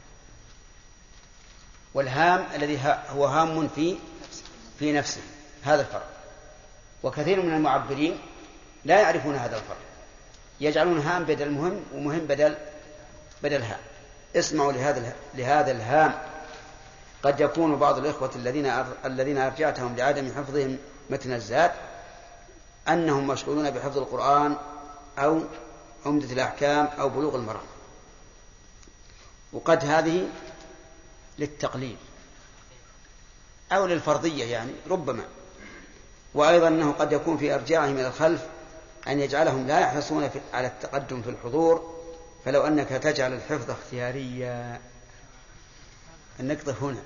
والهام الذي هو هام في نفسه. هذا الفرق. وكثير من المعبرين لا يعرفون هذا الفرق، يجعلون هام بدل مهم ومهم بدل هام. اسمعوا لهذا الهام. قد يكون بعض الإخوة الذين أرجعتهم لعدم حفظهم متن الزاد أنهم مشغولون بحفظ القرآن أو عمدة الأحكام أو بلوغ المرام، وقد هذه للتقليل أو للفرضية يعني ربما. وأيضا أنه قد يكون في إرجاعهم إلى الخلف أن يجعلهم لا يحرصون على التقدم في الحضور. فلو أنك تجعل الحفظ اختياريا، النقطة هنا،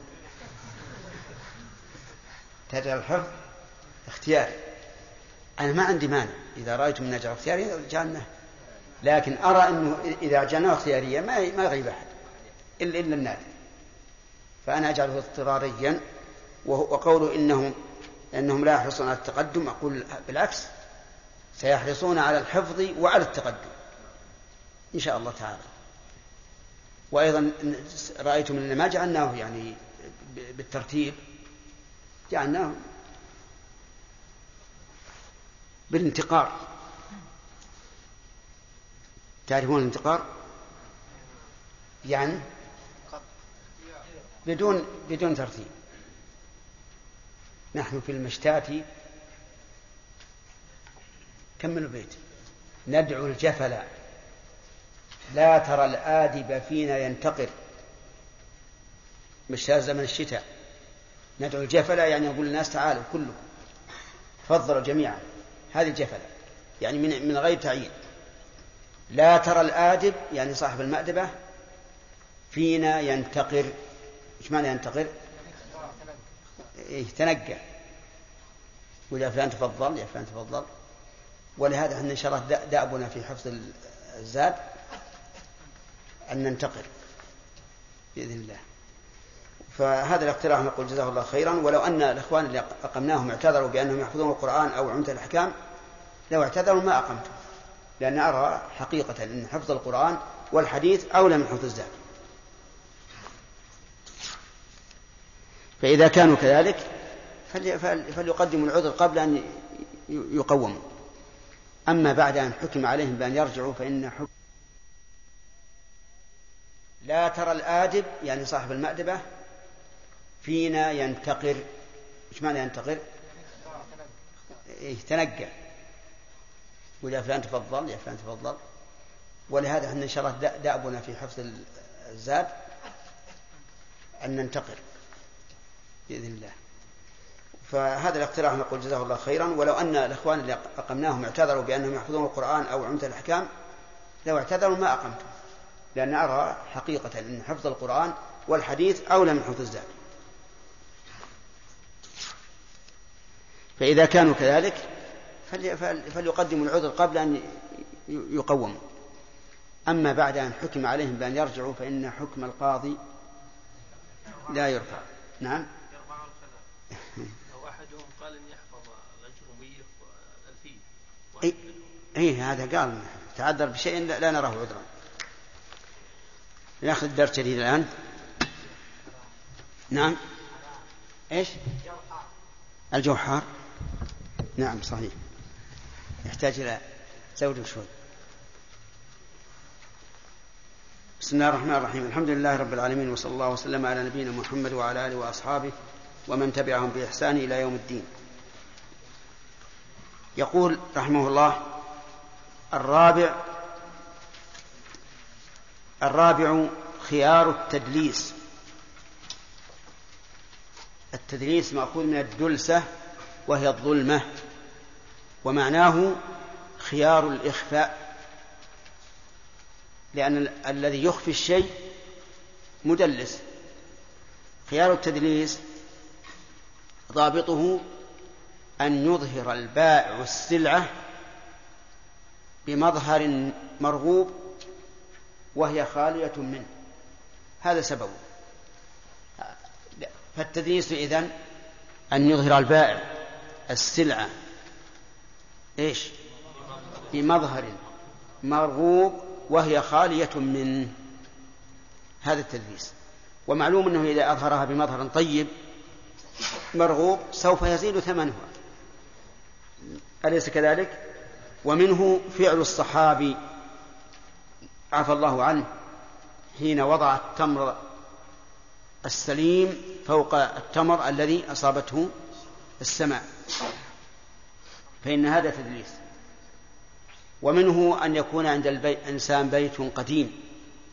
تجعل الحفظ اختياري. أنا ما عندي مانع إذا رأيتم أن نجعل اختياريا جعلناه، لكن أرى أنه إذا جعلناه اختياريا ما يغيب أحد إلا النادر، فأنا أجعله اضطراريا. وقوله إنهم لا يحرصون على التقدم، أقول بالعكس، سيحرصون على الحفظ وعلى التقدم إن شاء الله تعالى. وأيضا رأيتم أن ما جعلناه يعني بالترتيب، جعلناه بالانتقار. تعرفون الانتقار؟ يعني بدون ترتيب. نحن في المشتات كملوا البيت: ندعو الجفل لا ترى الآدب فينا ينتقر. مشتات زمن الشتاء. ندعو الجفلة يعني نقول للناس تعالوا كلكم تفضلوا جميعا. هذه الجفلة يعني من غير تعيين. لا ترى الآدب يعني صاحب المأدبة فينا ينتقر. إيش معنى ينتقر؟ تنقى. ويا فلان تفضل يا فلان تفضل. ولهذا احنا إن شاء الله دأبنا في حفظ الزاد أن ننتقر بإذن الله. فهذا الاقتراح نقول جزاه الله خيرا. ولو أن الإخوان اللي أقمناهم اعتذروا بأنهم يحفظون القرآن أو عمدة الأحكام لو اعتذروا ما أقمتم، لأن أرى حقيقة أن حفظ القرآن والحديث أولى من حفظ الزاد. فإذا كانوا كذلك فليقدموا العذر قبل أن يقوموا. أما بعد أن حكم عليهم بأن يرجعوا فإن حكم. لا ترى الآدب يعني صاحب المأدبة فينا ينتقر. إيش معنى ينتقر؟ تنقى. ويا فلان تفضل يا فلان تفضل. ولهذا احنا إن شاء الله دأبنا في حفظ الزاد أن ننتقر بإذن الله. فهذا الاقتراح نقول جزاه الله خيرا. ولو أن الإخوان اللي أقمناهم اعتذروا بأنهم يحفظون القرآن أو عمدة الأحكام لو اعتذروا ما أقمتم، لأن أرى حقيقة أن حفظ القرآن والحديث أولى من حفظ الزاد. فإذا كانوا كذلك فليقدموا العذر قبل أن يقوموا. أما بعد أن حكم عليهم بأن يرجعوا فإن حكم القاضي لا يرفع. نعم. أو أحدهم قال إن يحفظ الأجرمية والألفية. إيه هذا قال تعذر بشيء لا نراه عذرا. نأخذ الدرس جديد الآن. نعم. إيش؟ الجوحار. نعم صحيح، يحتاج إلى زود شوي. بسم الله الرحمن الرحيم. الحمد لله رب العالمين، وصلى الله وسلم على نبينا محمد وعلى آله وأصحابه ومن تبعهم بإحسان إلى يوم الدين. يقول رحمه الله: الرابع خيار التدليس. التدليس مأخوذ من الدلسة وهي الظلمة، ومعناه خيار الإخفاء، لأن الذي يخفي الشيء مدلس. خيار التدليس ضابطه أن يظهر البائع السلعة بمظهر مرغوب وهي خالية منه. هذا سببه. فالتدليس إذن أن يظهر البائع السلعة إيش؟ بمظهر مرغوب وهي خالية منه. هذا التدليس. ومعلوم أنه إذا أظهرها بمظهر طيب مرغوب سوف يزيد ثمنها، أليس كذلك؟ ومنه فعل الصحابي عفى الله عنه حين وضع التمر السليم فوق التمر الذي أصابته السماء، فإن هذا تدليس. ومنه أن يكون عند الإنسان بيت قديم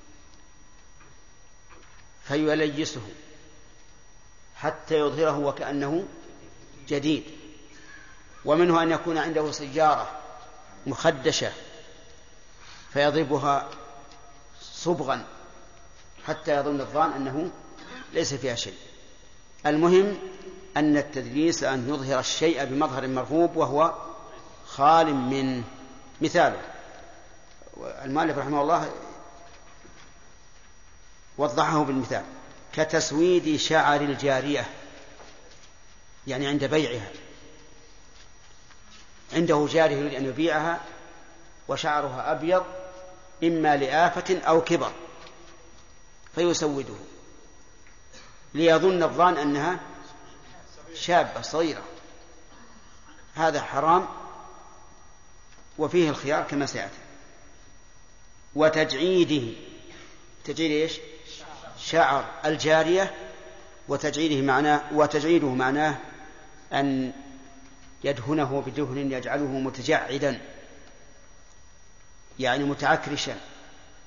فيليسه حتى يظهره وكأنه جديد. ومنه أن يكون عنده سيارة مخدشة فيضربها صبغا حتى يظن الظان أنه ليس فيها شيء. المهم أن التدليس أن يظهر الشيء بمظهر مرغوب وهو خال من. مثاله المؤلف رحمه الله وضحه بالمثال: كتسويد شعر الجارية، يعني عند بيعها، عنده جارية يريد أن يبيعها وشعرها أبيض إما لآفة أو كبر فيسوده ليظن الظان أنها شابة صغيرة. هذا حرام وفيه الخيار كما سيأتي. وتجعيده، تجعيد إيش؟ شعر الجارية. وتجعيده معناه أن يدهنه بدهن يجعله متجعدا، يعني متعكرشا،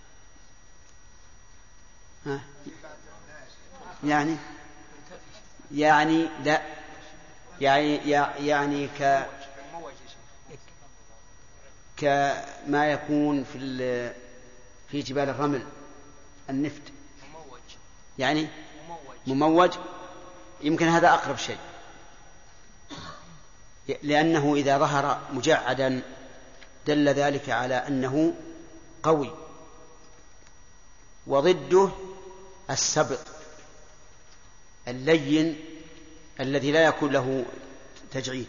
يعني يعني لا يعني كما يكون في جبال الرمل النفط يعني مموج. يمكن هذا أقرب شيء، لأنه إذا ظهر مجعدا دل ذلك على أنه قوي، وضده السبط اللين الذي لا يكون له تجعيد.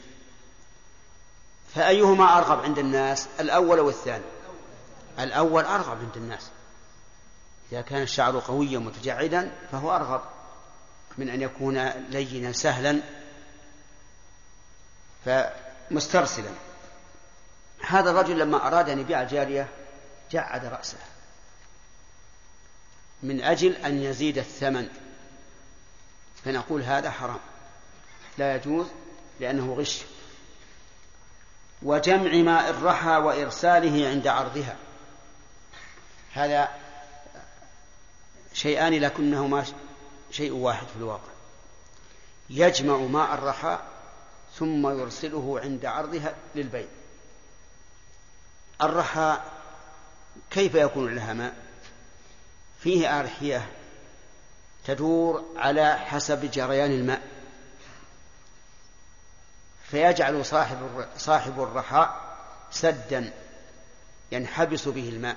فأيهما أرغب عند الناس، الأول أو الثاني؟ الأول أرغب عند الناس، إذا كان الشعر قويا متجعدا فهو أرغب من أن يكون لينا سهلا فمسترسلا. هذا الرجل لما أراد أن يبيع الجارية جعد رأسه من أجل أن يزيد الثمن، فنقول هذا حرام لا يجوز لأنه غش. وجمع ماء الرحى وإرساله عند عرضها، هذا شيئان لكنهما شيء واحد في الواقع. يجمع ماء الرحى ثم يرسله عند عرضها للبيع. الرحى كيف يكون لها ماء؟ فيه أرحية تدور على حسب جريان الماء، فيجعل صاحب الرحى سدا ينحبس به الماء،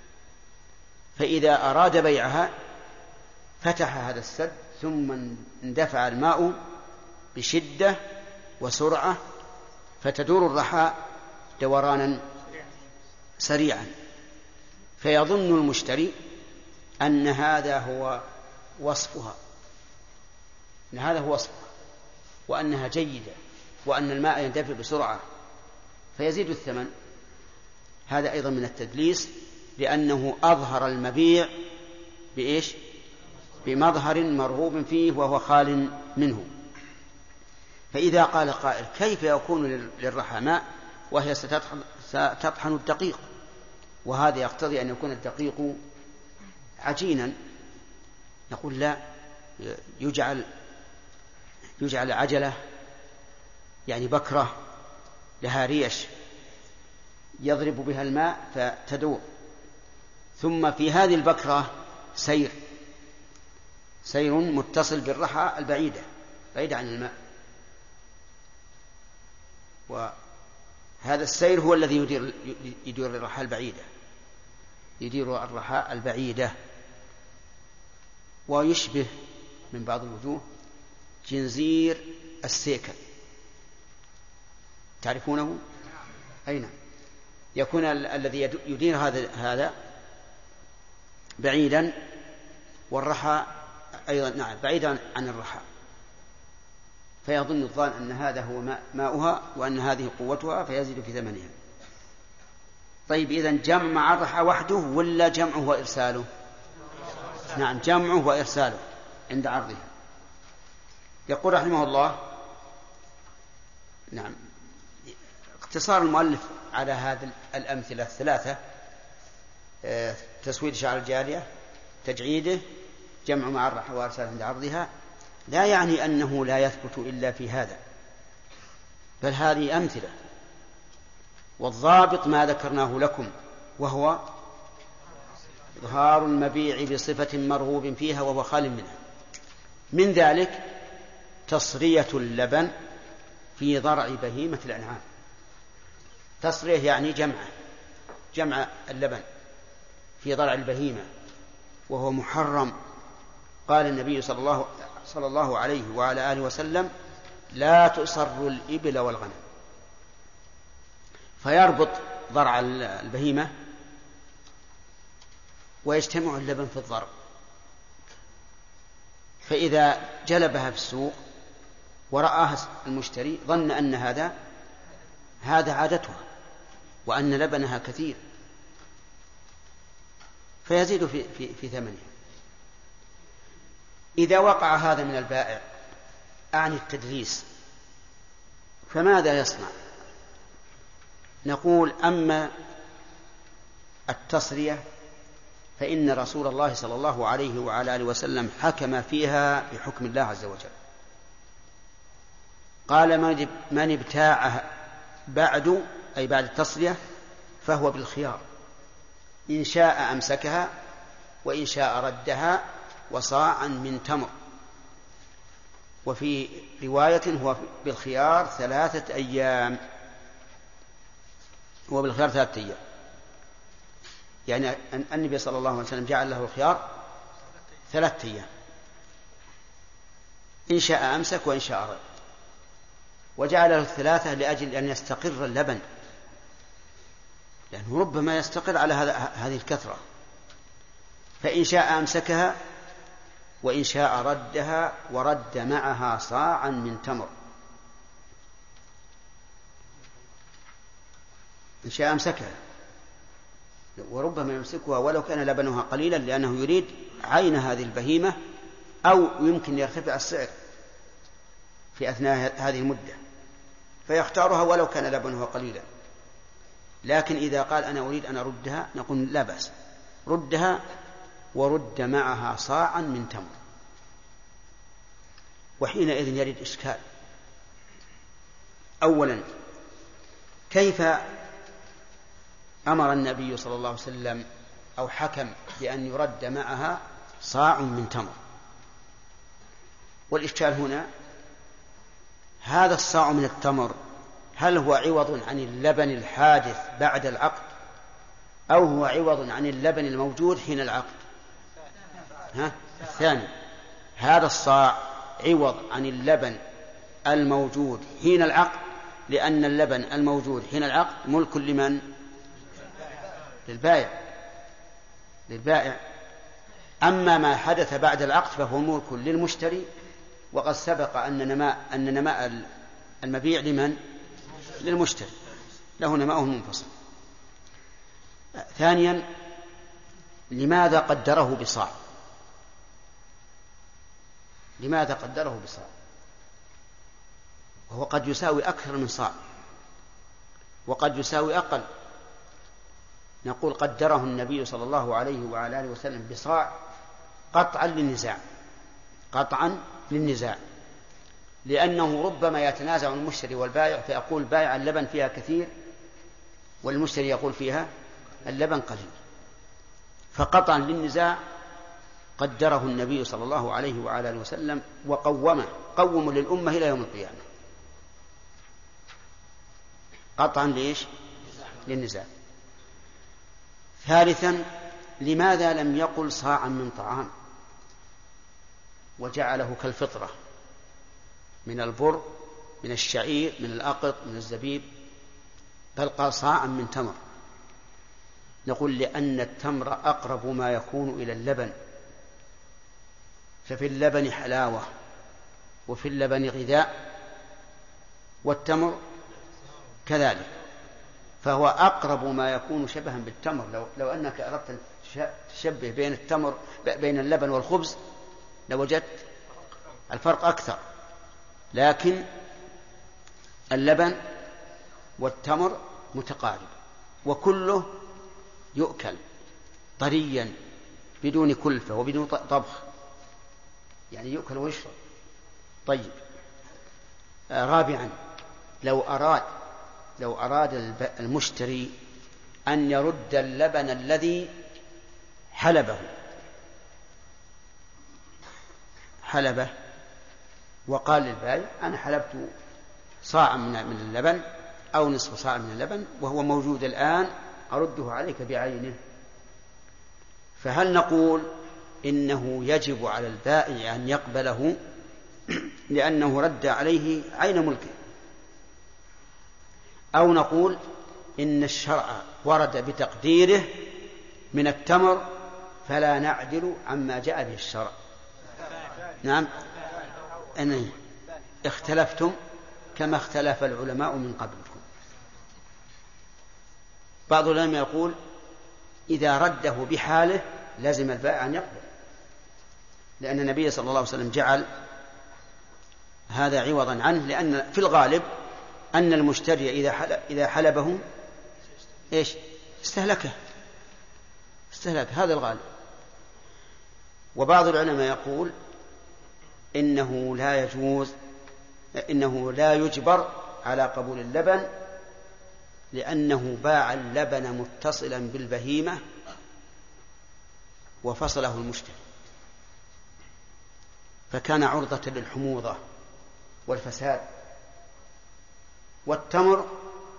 فإذا أراد بيعها فتح هذا السد ثم اندفع الماء بشدة وسرعة فتدور الرحى دورانا سريعا، فيظن المشتري أن هذا هو وصفها، وأنها جيدة وأن الماء يندفع بسرعة فيزيد الثمن. هذا أيضا من التدليس، لأنه أظهر المبيع بإيش؟ بمظهر مرغوب فيه وهو خال منه. فإذا قال قائل كيف يكون للرحى ماء وهي ستطحن الدقيق، وهذا يقتضي أن يكون الدقيق عجينا، نقول لا، يجعل عجلة يعني بكرة لها ريش يضرب بها الماء فتدور، ثم في هذه البكرة سير متصل بالرحى البعيدة بعيدة عن الماء، وهذا السير هو الذي يدير الرحى البعيدة، يدير الرحى البعيدة. ويشبه من بعض الوجوه جنزير السيكل، تعرفونه؟ أين يكون الذي يدير هذا بعيدا والرحى أيضا نعم بعيدا عن الرحى، فيظن الظان أن هذا هو ماؤها وأن هذه قوتها فيزيد في ثمنها. طيب إذن جمع الرحى وحده ولا جمعه وإرساله؟ نعم جمعه وإرساله عند عرضها. يقول رحمه الله نعم اقتصار المؤلف على هذه الأمثلة الثلاثة: تسويد شعر الجارية، تجعيده، جمع مع الرحى وإرساله عند عرضها، لا يعني أنه لا يثبت إلا في هذا، بل هذه أمثلة، والضابط ما ذكرناه لكم، وهو إظهار المبيع بصفة مرغوب فيها وهو خال منها. من ذلك تصرية اللبن في ضرع بهيمة الأنعام. تصرية يعني جمع اللبن في ضرع البهيمة، وهو محرم. قال النبي صلى الله عليه وعلى آله وسلم: لا تؤصر الإبل والغنم. فيربط ضرع البهيمة ويجتمع اللبن في الضرع، فإذا جلبها في السوق ورآها المشتري ظن أن هذا عادتها وأن لبنها كثير فيزيد في ثمنها. إذا وقع هذا من البائع أعني التدليس، فماذا يصنع؟ نقول: أما التصرية فإن رسول الله صلى الله عليه وعلى آله وسلم حكم فيها بحكم الله عز وجل، قال من ابتاعها بعد أي بعد التصلية فهو بالخيار، إن شاء أمسكها وإن شاء ردها وصاعا من تمر. وفي رواية هو بالخيار 3 أيام، هو بالخيار 3 أيام، يعني النبي صلى الله عليه وسلم جعل له الخيار 3 أيام، إن شاء أمسك وإن شاء رد، وجعل له 3 لأجل أن يستقر اللبن، لأنه ربما يستقر على هذه الكثرة. فإن شاء أمسكها وإن شاء ردها ورد معها صاعا من تمر. إن شاء أمسكها، وربما يمسكها ولو كان لبنها قليلا لأنه يريد عين هذه البهيمة، أو يمكن يرتفع السعر في أثناء هذه المدة فيختارها ولو كان لبنها قليلا. لكن إذا قال أنا أريد أن أردها نقول لا بأس، ردها ورد معها صاعا من تمر. وحينئذ يرد إشكال. أولا، كيف أمر النبي صلى الله عليه وسلم أو حكم بأن يرد معها صاع من تمر؟ والإشكال هنا هذا الصاع من التمر هل هو عوض عن اللبن الحادث بعد العقد أو هو عوض عن اللبن الموجود حين العقد؟ الثاني، هذا الصاع عوض عن اللبن الموجود حين العقد، لأن اللبن الموجود حين العقد ملك لمن؟ للبائع. أما ما حدث بعد العقد فهو ملك للمشتري، وقد سبق أن نماء المبيع لمن؟ للمشتري، له نماءه المنفصل. ثانيا، لماذا قدره بصاع؟ لماذا قدره بصاع وهو قد يساوي أكثر من صاع وقد يساوي أقل؟ نقول قدره النبي صلى الله عليه وعلى آله وسلم بصاع قطعا للنزاع، لأنه ربما يتنازع المشتري والبائع، فيقول البائع اللبن فيها كثير والمشتري يقول فيها اللبن قليل، فقطعا للنزاع قدره النبي صلى الله عليه وعلى آله وسلم وقوم للأمة إلى يوم القيامة، قطعا للنزاع. ثالثا، لماذا لم يقل صاعا من طعام وجعله كالفطرة من البر، من الشعير، من الأقط، من الزبيب، بل قال صاعا من تمر؟ نقول لأن التمر أقرب ما يكون إلى اللبن، ففي اللبن حلاوة وفي اللبن غذاء، والتمر كذلك، فهو أقرب ما يكون شبها بالتمر. لو أنك أردت أن تشبه بين اللبن والخبز لوجدت الفرق أكثر، لكن اللبن والتمر متقارب، وكله يؤكل طريا بدون كلفة وبدون طبخ، يعني يؤكل ويشرب. طيب، رابعا، لو أراد المشتري أن يرد اللبن الذي حلبه وقال للبائع أنا حلبت صاعا من اللبن أو نصف صاع من اللبن وهو موجود الآن، أرده عليك بعينه، فهل نقول إنه يجب على البائع أن يقبله لأنه رد عليه عين ملكه، أو نقول إن الشرع ورد بتقديره من التمر فلا نعدل عما جاء به الشرع؟ نعم، أن اختلفتم كما اختلف العلماء من قبلكم. بعض العلماء يقول إذا رده بحاله لازم البائع أن يقبل، لأن النبي صلى الله عليه وسلم جعل هذا عوضا عنه، لأن في الغالب أن المشتري إذا حلبه استهلك هذا الغالب. وبعض العلماء يقول إنه لا يجوز إنه لا يجبر على قبول اللبن، لأنه باع اللبن متصلا بالبهيمة وفصله المشتري، فكان عرضة للحموضة والفساد. والتمر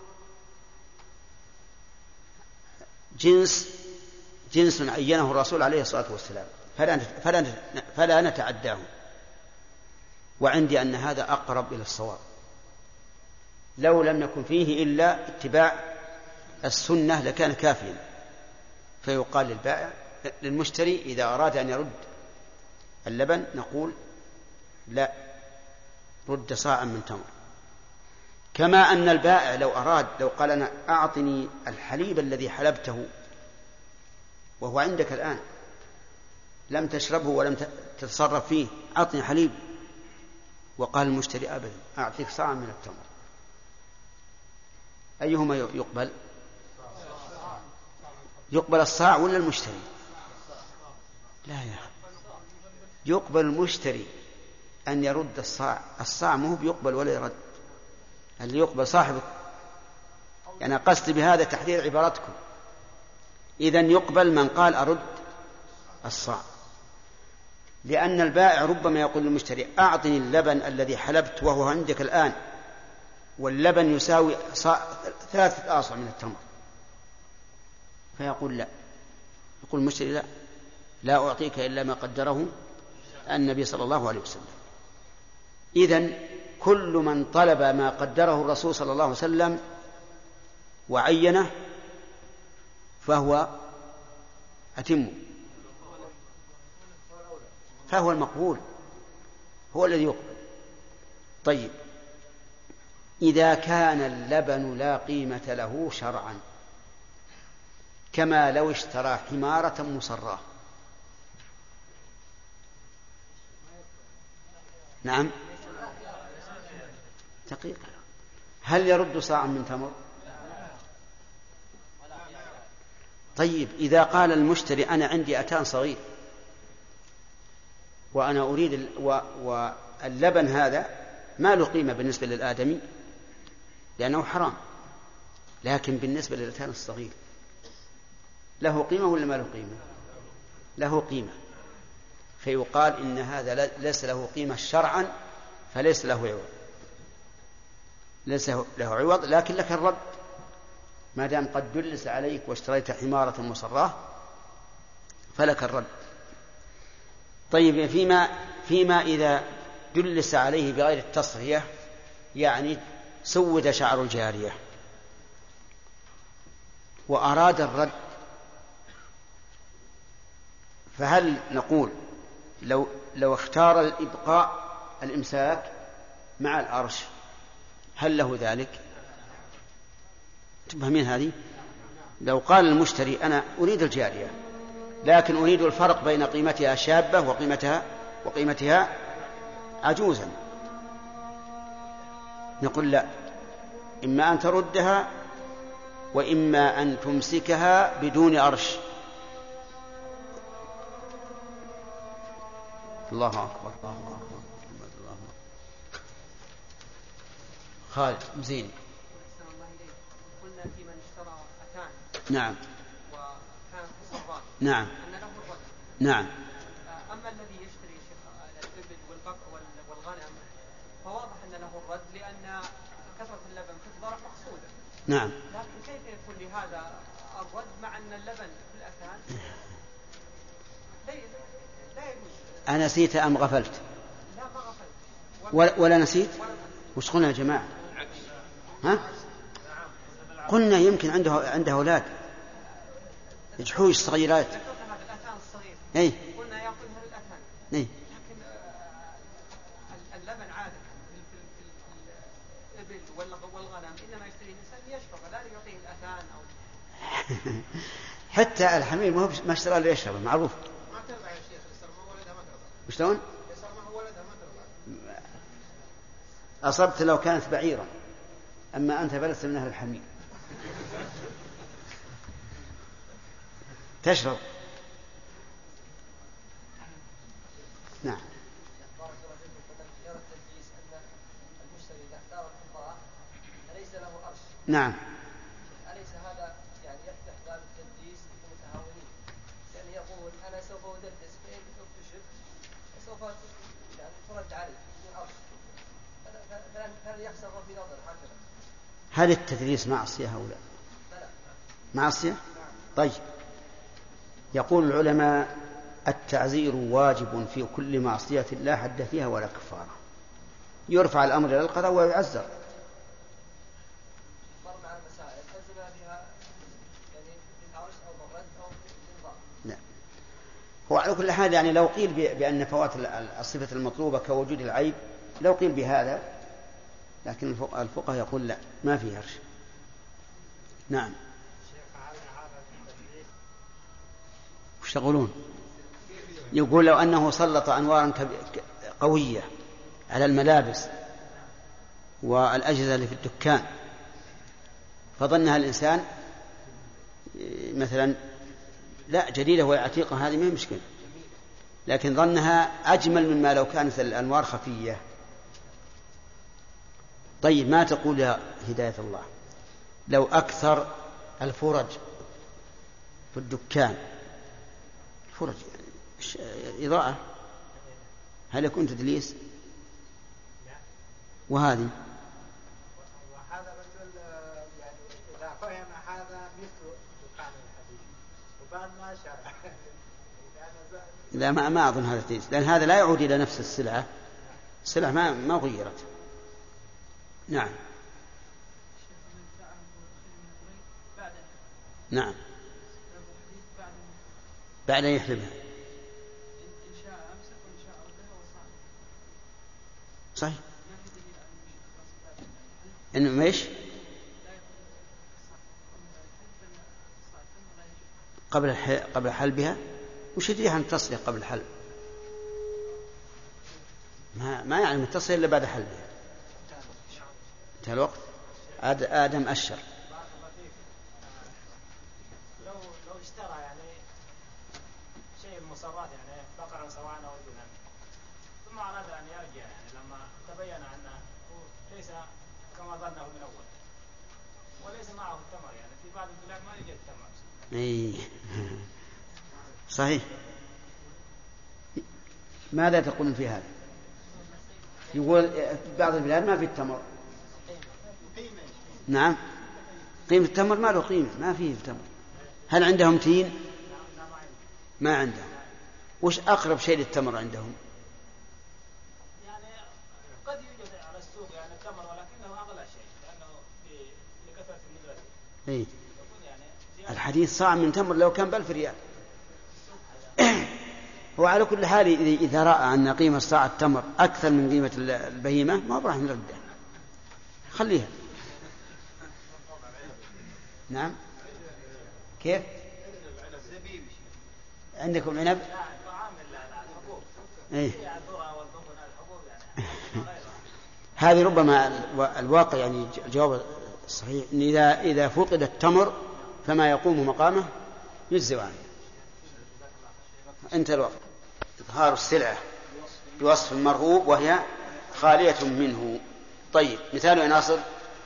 جنس عينه الرسول عليه الصلاة والسلام، فلا نتعداه، وعندي أن هذا أقرب إلى الصواب، لو لم يكن فيه إلا اتباع السنة لكان كافيا. فيقال للبائع للمشتري إذا أراد أن يرد اللبن نقول لا، رد صاعا من تمر. كما أن البائع لو قال أنا أعطني الحليب الذي حلبته وهو عندك الآن لم تشربه ولم تتصرف فيه، أعطني حليب، وقال المشتري أبدا أعطيك صاعا من التمر، أيهما يقبل؟ يقبل الصاع ولا المشتري؟ لا يا أخي، يقبل المشتري أن يرد الصاع ما هو بيقبل ولا يرد، اللي يقبل صاحبه. يعني قصدي بهذا تحرير عبارتكم. إذن يقبل من قال أرد الصاع، لأن البائع ربما يقول للمشتري أعطني اللبن الذي حلبت وهو عندك الآن، واللبن يساوي 3 آصع من التمر، فيقول لا، يقول المشتري لا أعطيك إلا ما قدره النبي صلى الله عليه وسلم. إذن كل من طلب ما قدره الرسول صلى الله عليه وسلم وعينه فهو أتم، فهو المقبول، هو الذي يقبل. طيب، إذا كان اللبن لا قيمة له شرعا، كما لو اشترى حمارة مصراه، نعم دقيقة، هل يرد صاعا من تمر؟ طيب، إذا قال المشتري أنا عندي أتان صغير وأنا أريد واللبن هذا ما له قيمة بالنسبة للآدمي لأنه حرام، لكن بالنسبة للأتان الصغير له قيمة ولا ما له قيمة؟ له قيمة، فيقال إن هذا ليس له قيمة شرعا فليس له عوض، ليس له عوض، لكن لك الرد ما دام قد دلس عليك واشتريت حمارة مصراه فلك الرد. طيب، فيما إذا دلس عليه بغير التصرية، يعني سود شعر الجارية وأراد الرد، فهل نقول لو اختار الإمساك مع الأرش هل له ذلك؟ تفهمين هذه؟ لو قال المشتري أنا أريد الجارية لكن أريد الفرق بين قيمتها شابة وقيمتها عجوزا، نقول لا، إما أن تردها وإما أن تمسكها بدون أرش. الله أكبر، الله أكبر، الله أكبر. خالد مزين. قلنا في من اشترى أتان نعم وكان صران نعم أن له الرد. نعم. أما الذي يشتري الإبل والبقر والغنم فواضح أن له الرد لأن كثرة اللبن في الضرع مقصودة. نعم. لكن كيف يكون لهذا الرد مع أن اللبن في الأتان لا يجوز؟ أنسيت أم غفلت؟ لا ما غفلت. ولا نسيت؟ وش قلنا يا جماعة؟ ها؟ قلنا يمكن عنده أولاد جحوش صغيرات. أي. قلنا يأخذها للأتان. أي. لكن اللبن عادة في الإبل والغنم إنما يشتريه الإنسان ليشرب لا يعطيه الأتان أو. حتى الحمير ما اشترى له يشرب، معروف. ما ترضى يا شيخ، يصير ما ولدها ما ترضى. وشلون؟ يصير ما ولدها ما ترضى. أصبت لو كانت بعيرا، أما أنت فلست من أهل الحمير. تشرب. نعم. له أرش. نعم. أليس هذا يعني يفتح باب التدليس للمتهاونين؟ يعني يقول أنا سوف أدلس فإن اكتشف سوف يعني ترد علي من أرش. هل يحصل في نظر هكذا؟ هل التدليس معصية أو لا؟ معصية؟ طيب، يقول العلماء التعزير واجب في كل معصية لا حد فيها ولا كفارة، يرفع الأمر إلى القضاء ويعزر. لا، هو على كل حال يعني لو قيل بأن فوات الصفة المطلوبة كوجود العيب لو قيل بهذا، لكن الفقهاء يقول لا، ما فيه هرش. نعم. وش تقولون؟ يقول لو أنه سلط أنوارا قوية على الملابس والأجهزة اللي في الدكان فظنها الإنسان مثلا لا جديدة وعتيقة، هذه ما هي مشكلة، لكن ظنها أجمل مما لو كانت الأنوار خفية. طيب، ما تقول يا هداية الله لو أكثر الفرج في الدكان، فرج إضاءة، هل يكون تدليس؟ وهذه وهذا مثل يعني إذا فهم هذا مثل دكان الحديث وبعد ما شرع لا، ما أظن هذا تدليس، لأن هذا لا يعود إلى نفس السلعة، السلعة ما غيرت. نعم. نعم، بعد أن يحلبها. صحيح. إنه إيش؟ قبل حلبها، وش يدري عن التصريح قبل الحلب؟ ما يعلم التصريح إلا بعد حلبها. انتهى الوقت. آدم أشر. لو اشترى يعني شيء المصرات يعني بقرا سواء أو إبلا، ثم أراد أن يرجع يعني لما تبين أنه ليس كما ظنه من أول وليس معه التمر، يعني في بعض البلاد ما يوجد تمر. صحيح. ماذا تقولون في هذا؟ يقول بعض البلاد ما في التمر. نعم، قيمة التمر ما له قيمة، ما فيه التمر. هل عندهم تين؟ ما عندهم. وش أقرب شيء للتمر عندهم؟ يعني قد يوجد على السوق يعني التمر ولكنه أغلى شيء لأنه لكثرة النبات. الحديث صاع من تمر لو كان ب1000 ريال. هو على كل حال إذا رأى أن قيمة صاع التمر أكثر من قيمة البهيمة ما راح نرده، خليها. نعم. كيف؟ عندكم عنب؟ إيه؟ هذه ربما الواقع يعني الجواب الصحيح إن إذا فقد التمر فما يقوم مقامه يجزئ عنه. انتهى الوقت. إظهار السلعة بوصف المرغوب وهي خالية منه. طيب، مثال يا ناصر؟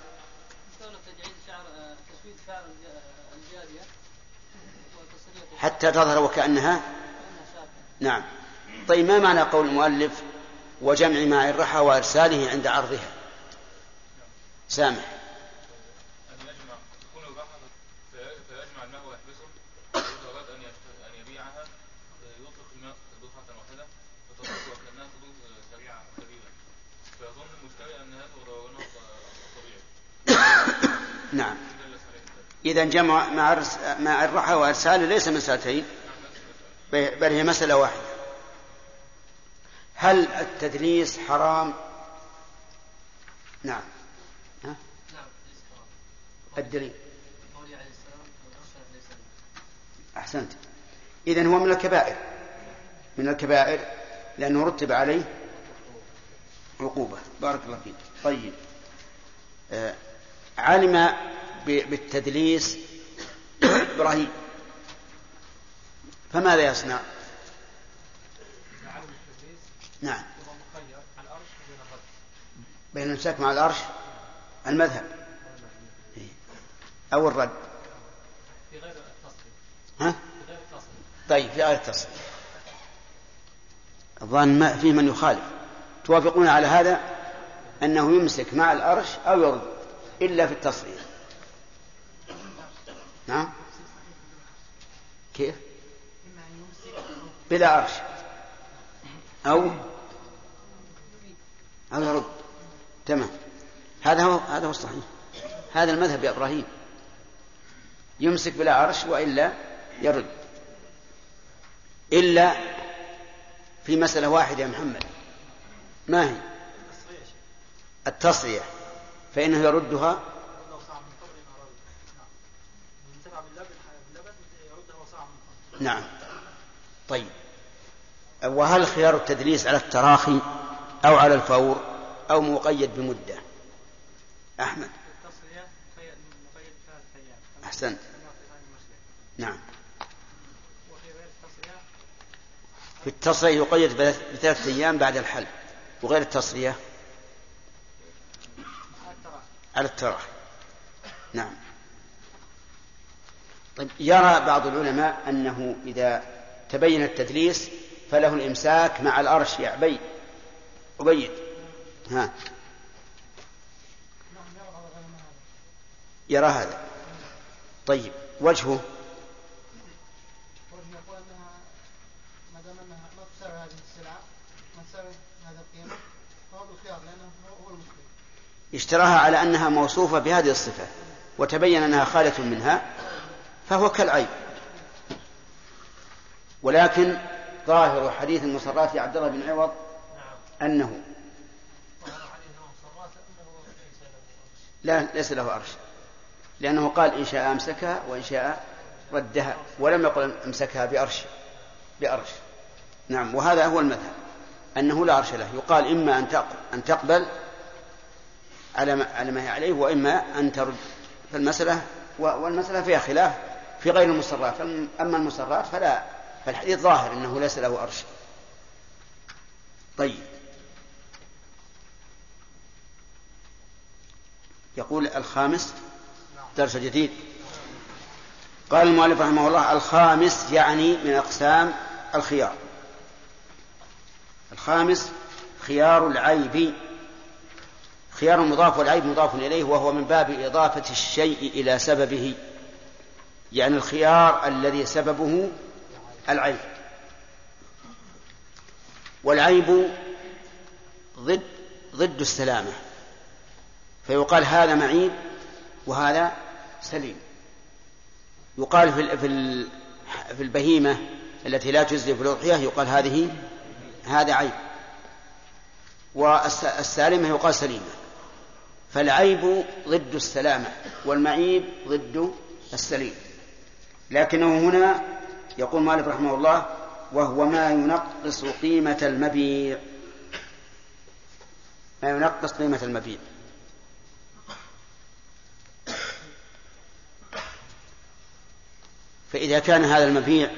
حتى تظهر وكأنها. نعم. طيب، ما معنى قول المؤلف وجمع ماء الرحى وإرساله عند عرضها؟ سامح. فيجمع الماء ويحبسه، وإذا أراد أن يبيعها يطلق الماء دفعة واحدة فتظل وكأنها حدود سريعة كبيرة، فيظن المشتري أن هذا هو رونق طبيعي. نعم. إذا جمع مع الرحى وإرساله ليس مسألتين، بل هي مسألة واحدة. هل التدليس حرام؟ نعم. ها؟ الدليل. أحسنت. إذن هو من الكبائر، من الكبائر لأنه رتب عليه عقوبة. بارك الله فيك. طيب، علم بالتدليس إبراهيم، فماذا يصنع؟ نعم. بين الإمساك مع الأرش المذهب. أو الرد؟ في غير التصريف. ها؟ في غير التصريف. طيب في غير التصريف. الظاهر ما فيه من يخالف. توافقون على هذا أنه يمسك مع الأرش أو يرد إلا في التصريف. نعم. كيف؟ بلا أرش أو يرد. تمام. هذا هو الصحيح. هذا المذهب يا إبراهيم، يمسك بلا عرش وإلا يرد، إلا في مسألة واحدة يا محمد. ما هي؟ التصريح، فإنه يردها. نعم. طيب، وهل خيار التدليس على التراخي أو على الفور أو مقيد بمدة؟ أحمد. أحسنت. نعم. في التصرية يقيد ب3 أيام بعد الحل، وغير التصرية على التراخي. نعم. طيب، يرى بعض العلماء أنه إذا تبين التدليس فله الإمساك مع الأرش يا عبيد. ها، يرى هذا. طيب، وجهه يقول أنها ما دام أنها ما تساوي هذه السلعة، ما تساوي هذا القيمة، فهو بالخيار لأنه هو المشكل. اشتراها على أنها موصوفة بهذه الصفة وتبين أنها خالة منها، فهو كالعيب. ولكن ظاهر حديث المصرات يا عبد الله بن عوض أنه لا، ليس له أرش، لأنه قال إن شاء أمسكها وإن شاء ردها، ولم يقل أمسكها بأرش. نعم. وهذا هو المذهب، أنه لا أرش له. يقال إما أن تقبل على ما هي عليه، وإما أن ترد. فالمسألة والمسألة فيها خلاف في غير المصرات. أما المصرات فالحديث ظاهر أنه ليس له أرش. طيب، يقول الخامس، درس جديد. قال المؤلف رحمه الله: الخامس يعني من أقسام الخيار. الخامس خيار العيب. خيار مضاف والعيب مضاف إليه، وهو من باب إضافة الشيء إلى سببه، يعني الخيار الذي سببه العيب. والعيب ضد السلامة، فيقال هذا معيب وهذا سليم. يقال في البهيمة التي لا تجزي في الأضحية يقال هذا عيب، والسالمة يقال سليمة. فالعيب ضد السلامة والمعيب ضد السليم. لكنه هنا يقول مالك رحمه الله: وهو ما ينقص قيمة المبيع. ما ينقص قيمة المبيع. فإذا كان هذا المبيع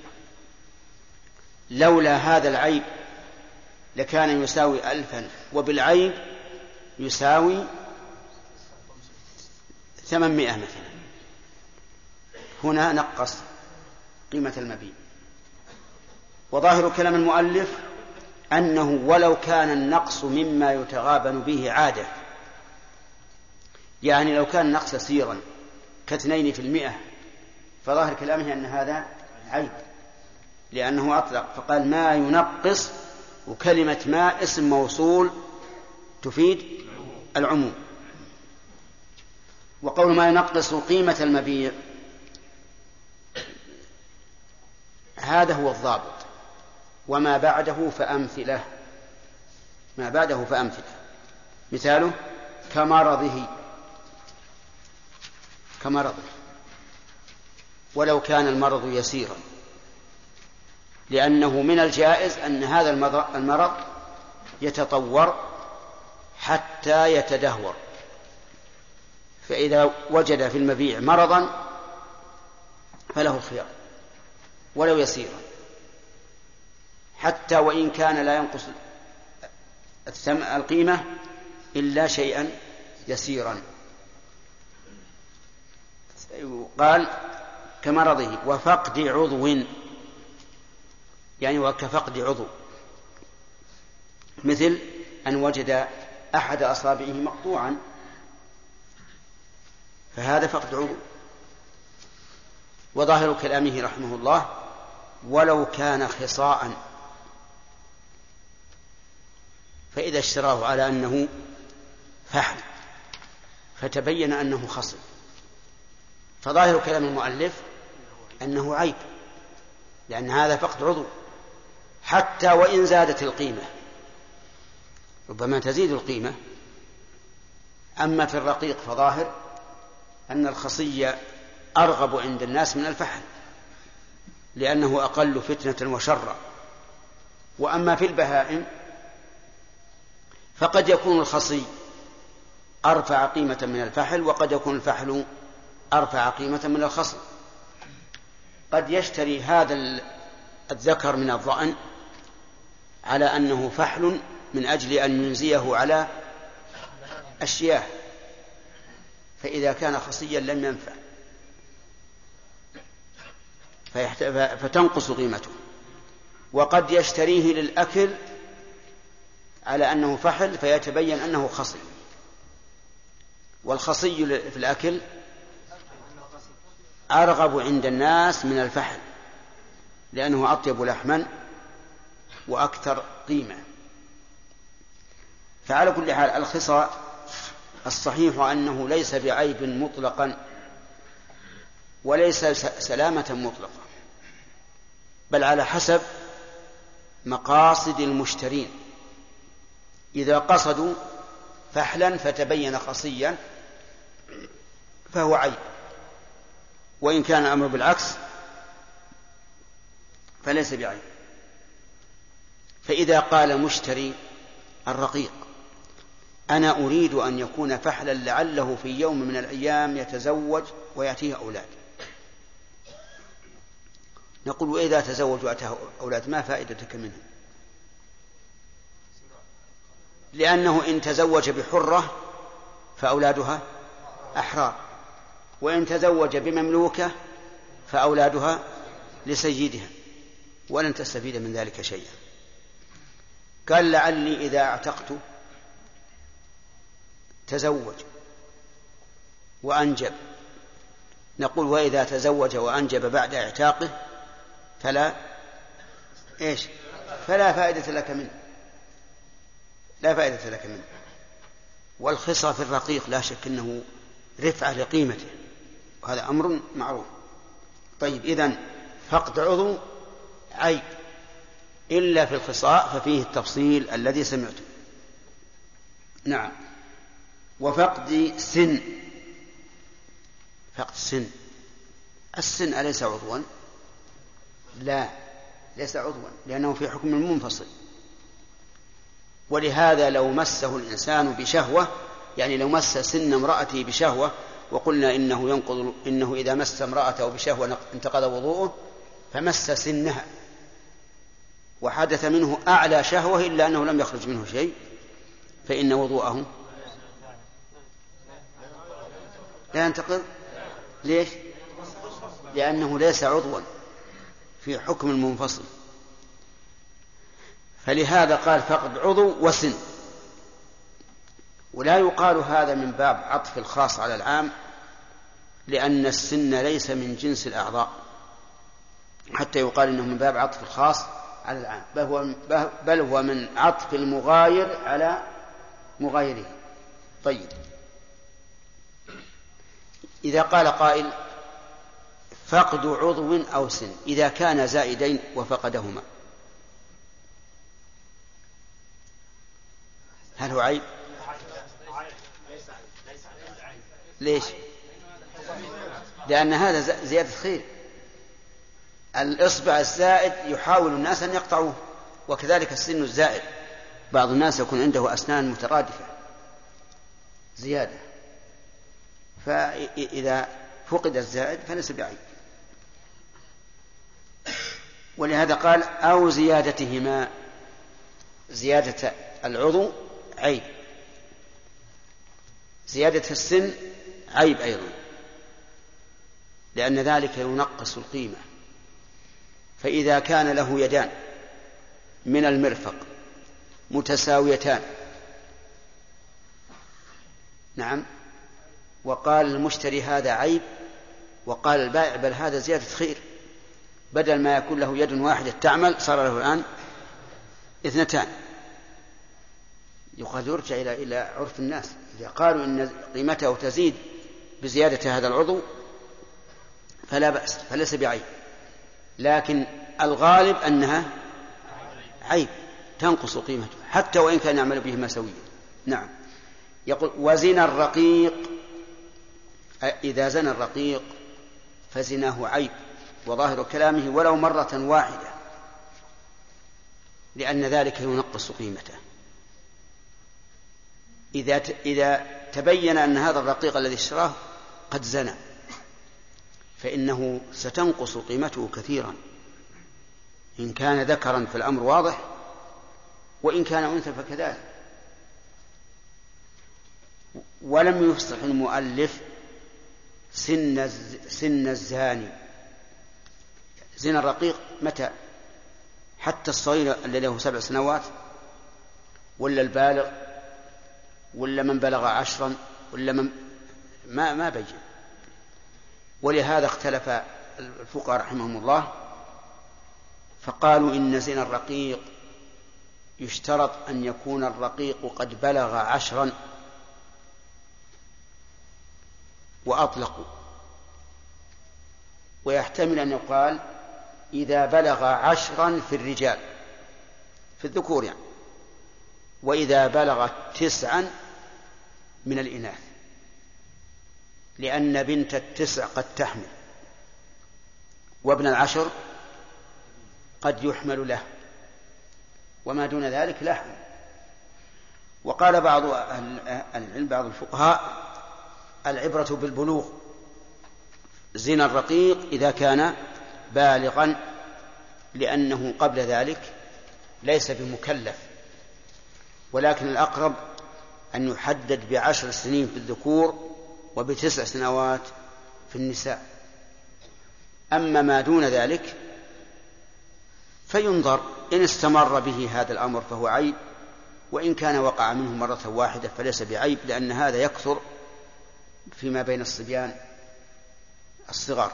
لولا هذا العيب لكان يساوي 1000، وبالعيب يساوي 800 مثلا، هنا نقص قيمة المبيع. وظاهر كلام المؤلف أنه ولو كان النقص مما يتغابن به عادة، يعني لو كان النقص يسيرا ك2%، فظاهر كلامه أن هذا عيب، لأنه أطلق فقال ما ينقص، وكلمة ما اسم موصول تفيد العموم. وقول ما ينقص قيمة المبيع هذا هو الضابط، وما بعده فأمثله. ما بعده فأمثله. مثاله كمرضه، ولو كان المرض يسيرا، لأنه من الجائز أن هذا المرض يتطور حتى يتدهور، فإذا وجد في المبيع مرضا فله الخيار ولو يسيرا، حتى وإن كان لا ينقص القيمة إلا شيئا يسيرا. قال كمرضه وفقد عضو، يعني وكفقد عضو، مثل أن وجد أحد أصابعه مقطوعا، فهذا فقد عضو. وظاهر كلامه رحمه الله ولو كان خصاء، فإذا اشتراه على أنه فحل فتبين أنه خصي، فظاهر كلام المؤلف أنه عيب، لأن هذا فقد عضو حتى وإن زادت القيمة، ربما تزيد القيمة. أما في الرقيق فظاهر أن الخصي أرغب عند الناس من الفحل، لأنه أقل فتنة وشرا. وأما في البهائم فقد يكون الخصي أرفع قيمة من الفحل، وقد يكون الفحل أرفع قيمة من الخصي. قد يشتري هذا الذكر من الضأن على أنه فحل من أجل أن ينزيه على الشياه، فإذا كان خصيا لم ينفع فتنقص قيمته. وقد يشتريه للأكل على أنه فحل فيتبين أنه خصي، والخصي في الأكل أرغب عند الناس من الفحل، لأنه أطيب لحما وأكثر قيمة. فعلى كل حال الخصاء الصحيح أنه ليس بعيب مطلقا وليس سلامة مطلقة، بل على حسب مقاصد المشترين. إذا قصدوا فحلا فتبين خصيا فهو عيب، وإن كان الأمر بالعكس فليس بعيب. فإذا قال مشتري الرقيق أنا أريد أن يكون فحلا لعله في يوم من الأيام يتزوج ويأتيه أولاد، نقول وإذا تزوج وأتاه أولاد ما فائدتك منه؟ لأنه إن تزوج بحرة فأولادها أحرار، وإن تزوج بمملوكة فأولادها لسيدها، ولن تستفيد من ذلك شيئا. قال لعلي إذا اعتقت تزوج وأنجب، نقول وإذا تزوج وأنجب بعد اعتاقه فلا فائدة لك منه، لا فائدة لك منه. والخصى في الرقيق لا شك أنه رفعة لقيمته، وهذا أمر معروف. طيب إذن فقد عضو عيب إلا في الخصاء ففيه التفصيل الذي سمعته. نعم. وفقد سن، فقد السن، السن أليس عضوا؟ لا ليس عضوا، لأنه في حكم منفصل. ولهذا لو مسه الإنسان بشهوة، يعني لو مس سن امرأته بشهوة وقلنا إنه إذا مس امرأته بشهوة انتقض وضوءه، فمس سنها وحدث منه أعلى شهوة إلا أنه لم يخرج منه شيء، فإن وضوءه لا ينتقض. ليش؟ لأنه ليس عضوا في حكم المنفصل. فلهذا قال فقد عضو وسن. ولا يقال هذا من باب عطف الخاص على العام، لأن السن ليس من جنس الأعضاء حتى يقال إنه من باب عطف الخاص على العام، بل هو من عطف المغاير على مغايره. طيب إذا قال قائل فقد عضو أو سن إذا كان زائدين وفقدهما، هل هو عيب؟ ليش؟ لأن هذا زيادة خير. الإصبع الزائد يحاول الناس أن يقطعوه، وكذلك السن الزائد، بعض الناس يكون عنده أسنان مترادفة زيادة، فإذا فقد الزائد فليس بعيب. ولهذا قال أو زيادتهما، زيادة العضو عيب، زيادة السن عيب أيضا. لأن ذلك ينقص القيمة. فإذا كان له يدان من المرفق متساويتان، نعم، وقال المشتري هذا عيب، وقال البائع بل هذا زيادة خير، بدل ما يكون له يد واحدة تعمل صار له الآن اثنتان، يقال يرجع إلى عرف الناس. إذا قالوا إن قيمته تزيد بزيادة هذا العضو فلا بأس، فليس بعيب، لكن الغالب أنها عيب تنقص قيمته حتى وإن كان يعمل بهما سويا. نعم. يقول وزنا الرقيق، إذا زنى الرقيق فزناه عيب، وظاهر كلامه ولو مرة واحدة، لأن ذلك ينقص قيمته. إذا تبين أن هذا الرقيق الذي اشتراه قد زنى فإنه ستنقص قيمته كثيرا، إن كان ذكرا فالأمر واضح، وإن كان أنثى فكذلك. ولم يفصح المؤلف سن الزاني. زنا الرقيق متى؟ حتى الصغير الذي له 7 سنوات، ولا البالغ، ولا من بلغ 10، ولا من ما بين. ولهذا اختلف الفقهاء رحمهم الله فقالوا إن زنا الرقيق يشترط أن يكون الرقيق قد بلغ 10، وأطلقوا. ويحتمل أن يقال إذا بلغ 10 في الرجال في الذكور يعني، وإذا بلغ 9 من الإناث، لأن بنت 9 قد تحمل، وابن 10 قد يحمل له، وما دون ذلك لا حمل. وقال بعض العلم، بعض الفقهاء، العبرة بالبلوغ، زنا الرقيق إذا كان بالغا، لأنه قبل ذلك ليس بمكلف، ولكن الأقرب أن يحدد ب10 سنين في الذكور وب9 سنوات في النساء. أما ما دون ذلك فينظر، إن استمر به هذا الأمر فهو عيب، وإن كان وقع منه مرة واحدة فليس بعيب، لأن هذا يكثر فيما بين الصبيان الصغار.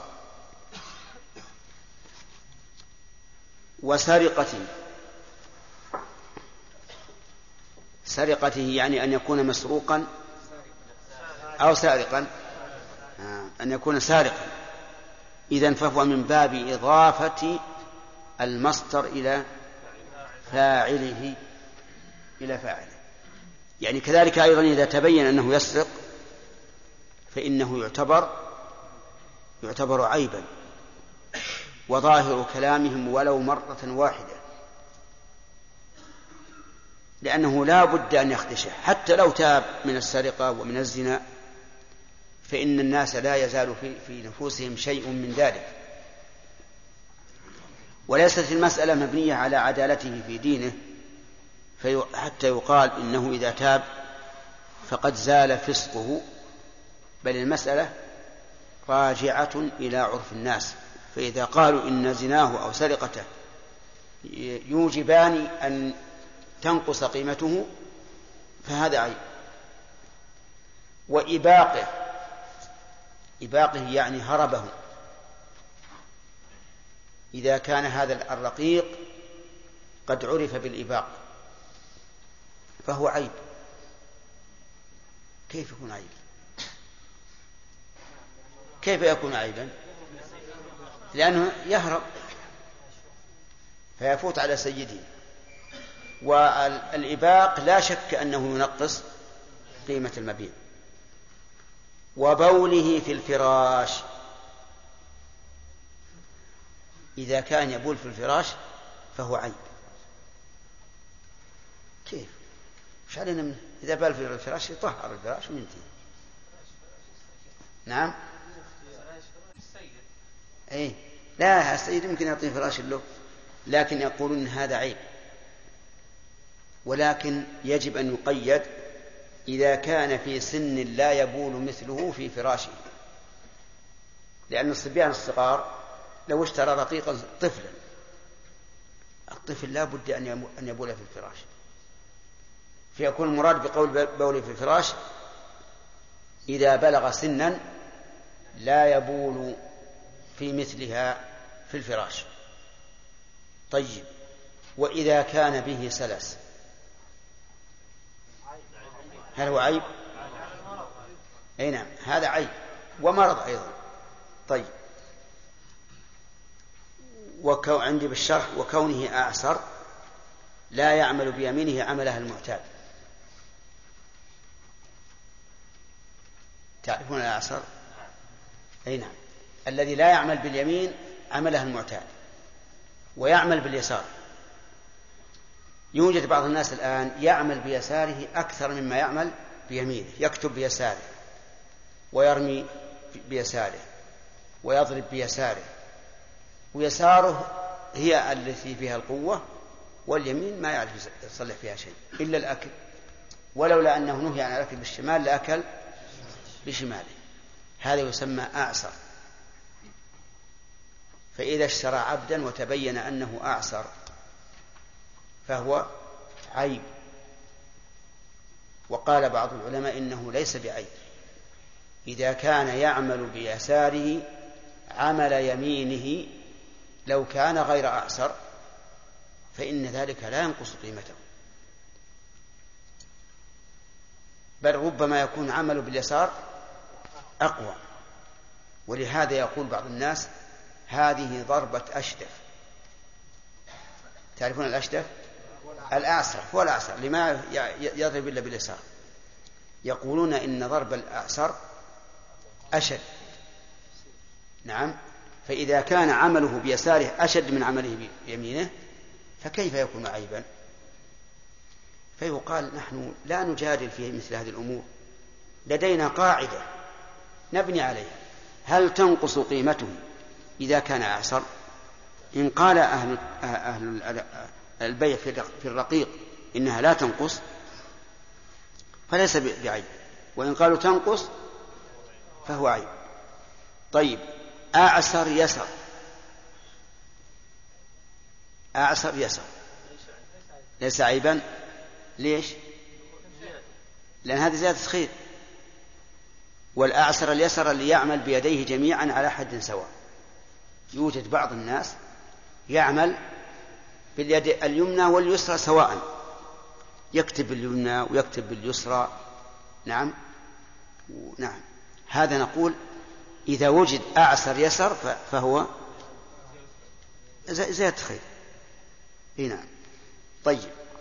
سرقته يعني أن يكون مسروقا أو سارقا، أن يكون سارقا، إذن فهو من باب إضافة المصدر إلى فاعله، يعني كذلك أيضا إذا تبين أنه يسرق فإنه يعتبر عيبا، وظاهر كلامهم ولو مرة واحدة، لأنه لا بد أن يخدشه. حتى لو تاب من السرقة ومن الزنا فإن الناس لا يزال في نفوسهم شيء من ذلك، وليست المسألة مبنية على عدالته في دينه حتى يقال إنه إذا تاب فقد زال فسقه، بل المسألة راجعة إلى عرف الناس. فإذا قالوا إن زناه أو سرقته يوجبان أن تنقص قيمته فهذا عيب. وإباقه يعني هربه، إذا كان هذا الرقيق قد عرف بالإباق فهو عيب. كيف يكون عيب؟ كيف يكون عيبا؟ لأنه يهرب فيفوت على سيده. والإباق لا شك أنه ينقص قيمة المبيع. وبوله في الفراش، إذا كان يبول في الفراش فهو عيب. كيف؟ مش علينا منه؟ إذا بال في الفراش يطهر الفراش وينتهي. نعم. أي لا، السيد يمكن يعطيه فراش له، لكن يقولون هذا عيب. ولكن يجب أن يقيد إذا كان في سن لا يبول مثله في فراشه، لأن الصبيان الصغار لو اشترى رقيقا طفلا، الطفل لا بد أن يبول في الفراش، فيكون المراد بقول بول في الفراش إذا بلغ سنا لا يبول في مثلها في الفراش. طيب، وإذا كان به سلس هل هو عيب؟ أي نعم، هذا عيب ومرض أيضا. طيب، عندي بالشرح وكونه أعسر لا يعمل بيمينه عملها المعتاد. تعرفون الأعسر؟ أي نعم، الذي لا يعمل باليمين عملها المعتاد ويعمل باليسار. يوجد بعض الناس الآن يعمل بيساره أكثر مما يعمل بيمينه، يكتب بيساره ويرمي بيساره ويضرب بيساره، ويساره هي التي فيها القوة، واليمين ما يعرف يصلح فيها شيء إلا الأكل، ولولا أنه نهي عن الأكل بالشمال لأكل بشماله. هذا يسمى أعسر. فإذا اشترى عبدا وتبين أنه أعسر فهو عيب. وقال بعض العلماء إنه ليس بعيب إذا كان يعمل بيساره عمل يمينه، لو كان غير أعسر فإن ذلك لا ينقص قيمته، بل ربما يكون عمل باليسار أقوى. ولهذا يقول بعض الناس هذه ضربة أشدف. تعرفون الأشدف؟ الأعسر هو الأعسر لما يضرب إلا باليسار. يقولون إن ضرب الأعسر أشد. نعم، فإذا كان عمله بيساره أشد من عمله بيمينه فكيف يكون عيبا؟ فيقال نحن لا نجادل في مثل هذه الأمور، لدينا قاعدة نبني عليها. هل تنقص قيمته إذا كان أعسر؟ إن قال أهل البيع في الرقيق إنها لا تنقص فليس بعيب، وإن قالوا تنقص فهو عيب. طيب، أعسر يسر، أعسر يسر ليس عيبا. ليش؟ لأن هذه زيادة خير. والأعسر اليسر اللي يعمل بيديه جميعا على حد سواء. يوجد بعض الناس يعمل باليد اليمنى واليسرى سواء، يكتب باليمنى ويكتب باليسرى. نعم، نعم، هذا نقول إذا وجد أعسر يسر فهو زيادة خير. نعم. طيب،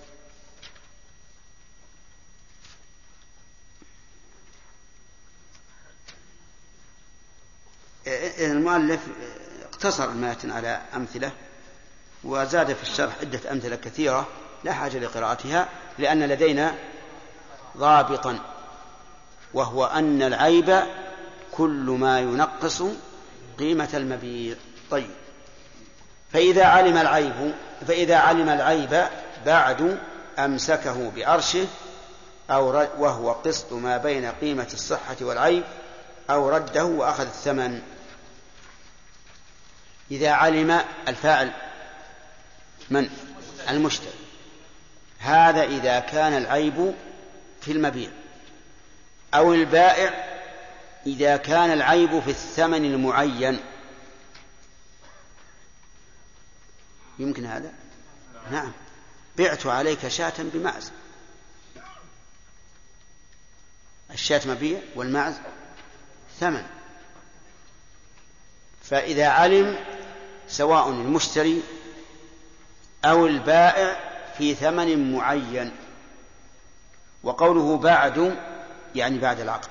المؤلف اقتصر المتن على أمثلة وزاد في الشرح عدة أمثلة كثيرة لا حاجة لقراءتها، لأن لدينا ضابطا وهو أن العيب كل ما ينقص قيمة المبيع. طيب، فإذا علم العيب بعد أمسكه بأرشه وهو قسط ما بين قيمة الصحة والعيب، أو رده وأخذ الثمن. إذا علم الفاعل من؟ المشتري. هذا إذا كان العيب في المبيع، أو البائع إذا كان العيب في الثمن المعين. يمكن هذا؟ نعم، بعت عليك شاة بمعز، الشاة مبيع والمعز ثمن. فإذا علم سواء المشتري أو البائع في ثمن معين. وقوله بعد يعني بعد العقد،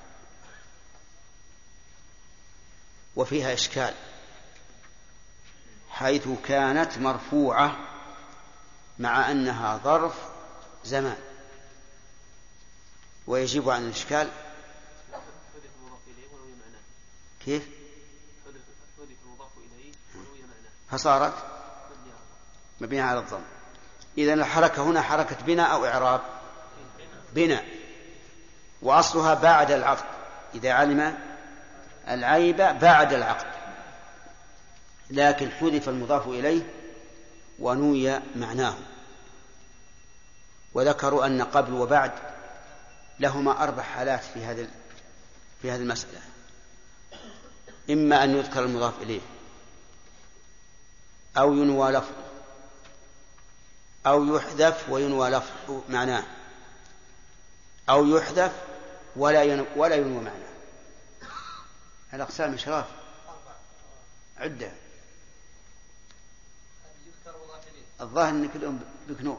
وفيها إشكال حيث كانت مرفوعة مع أنها ظرف زمان، ويجب عن الإشكال. كيف؟ فصارت مبنية على الضم. إذن الحركة هنا حركة بناء أو إعراب؟ بناء، وأصلها بعد العقد. إذا علم العيب بعد العقد، لكن حذف المضاف إليه ونوي معناه. وذكروا أن قبل وبعد لهما 4 حالات في هذه المسألة: إما أن يذكر المضاف إليه، أو ينوى لفظه، أو يحذف وينوى لفظ معناه، أو يحذف ولا ينوى معناه. الأقسام إشراف عدة. الظاهر أن كلهم بكنوع.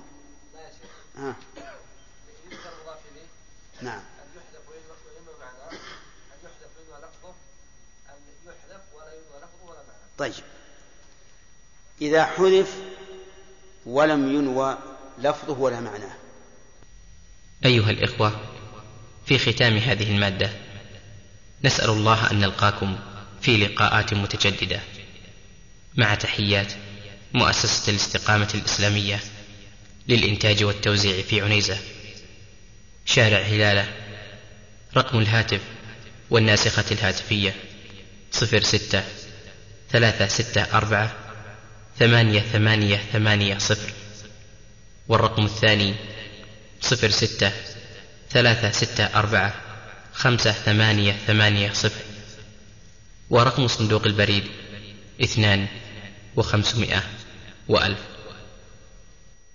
يذكر مضاف إليه. نعم. أن يحذف وينوى معناه، أن يحذف وينوى لفظه، أن يحذف ولا ينوى لفظه ولا معناه. طيب، إذا حذف ولم ينوى لفظه ولا معناه. أيها الإخوة، في ختام هذه المادة نسأل الله أن نلقاكم في لقاءات متجددة، مع تحيات مؤسسة الاستقامة الإسلامية للإنتاج والتوزيع في عنيزة، شارع هلالة. رقم الهاتف والناسخة الهاتفية 06-364-8880، والرقم الثاني 06-364-5880، ورقم صندوق البريد 2500 و1000.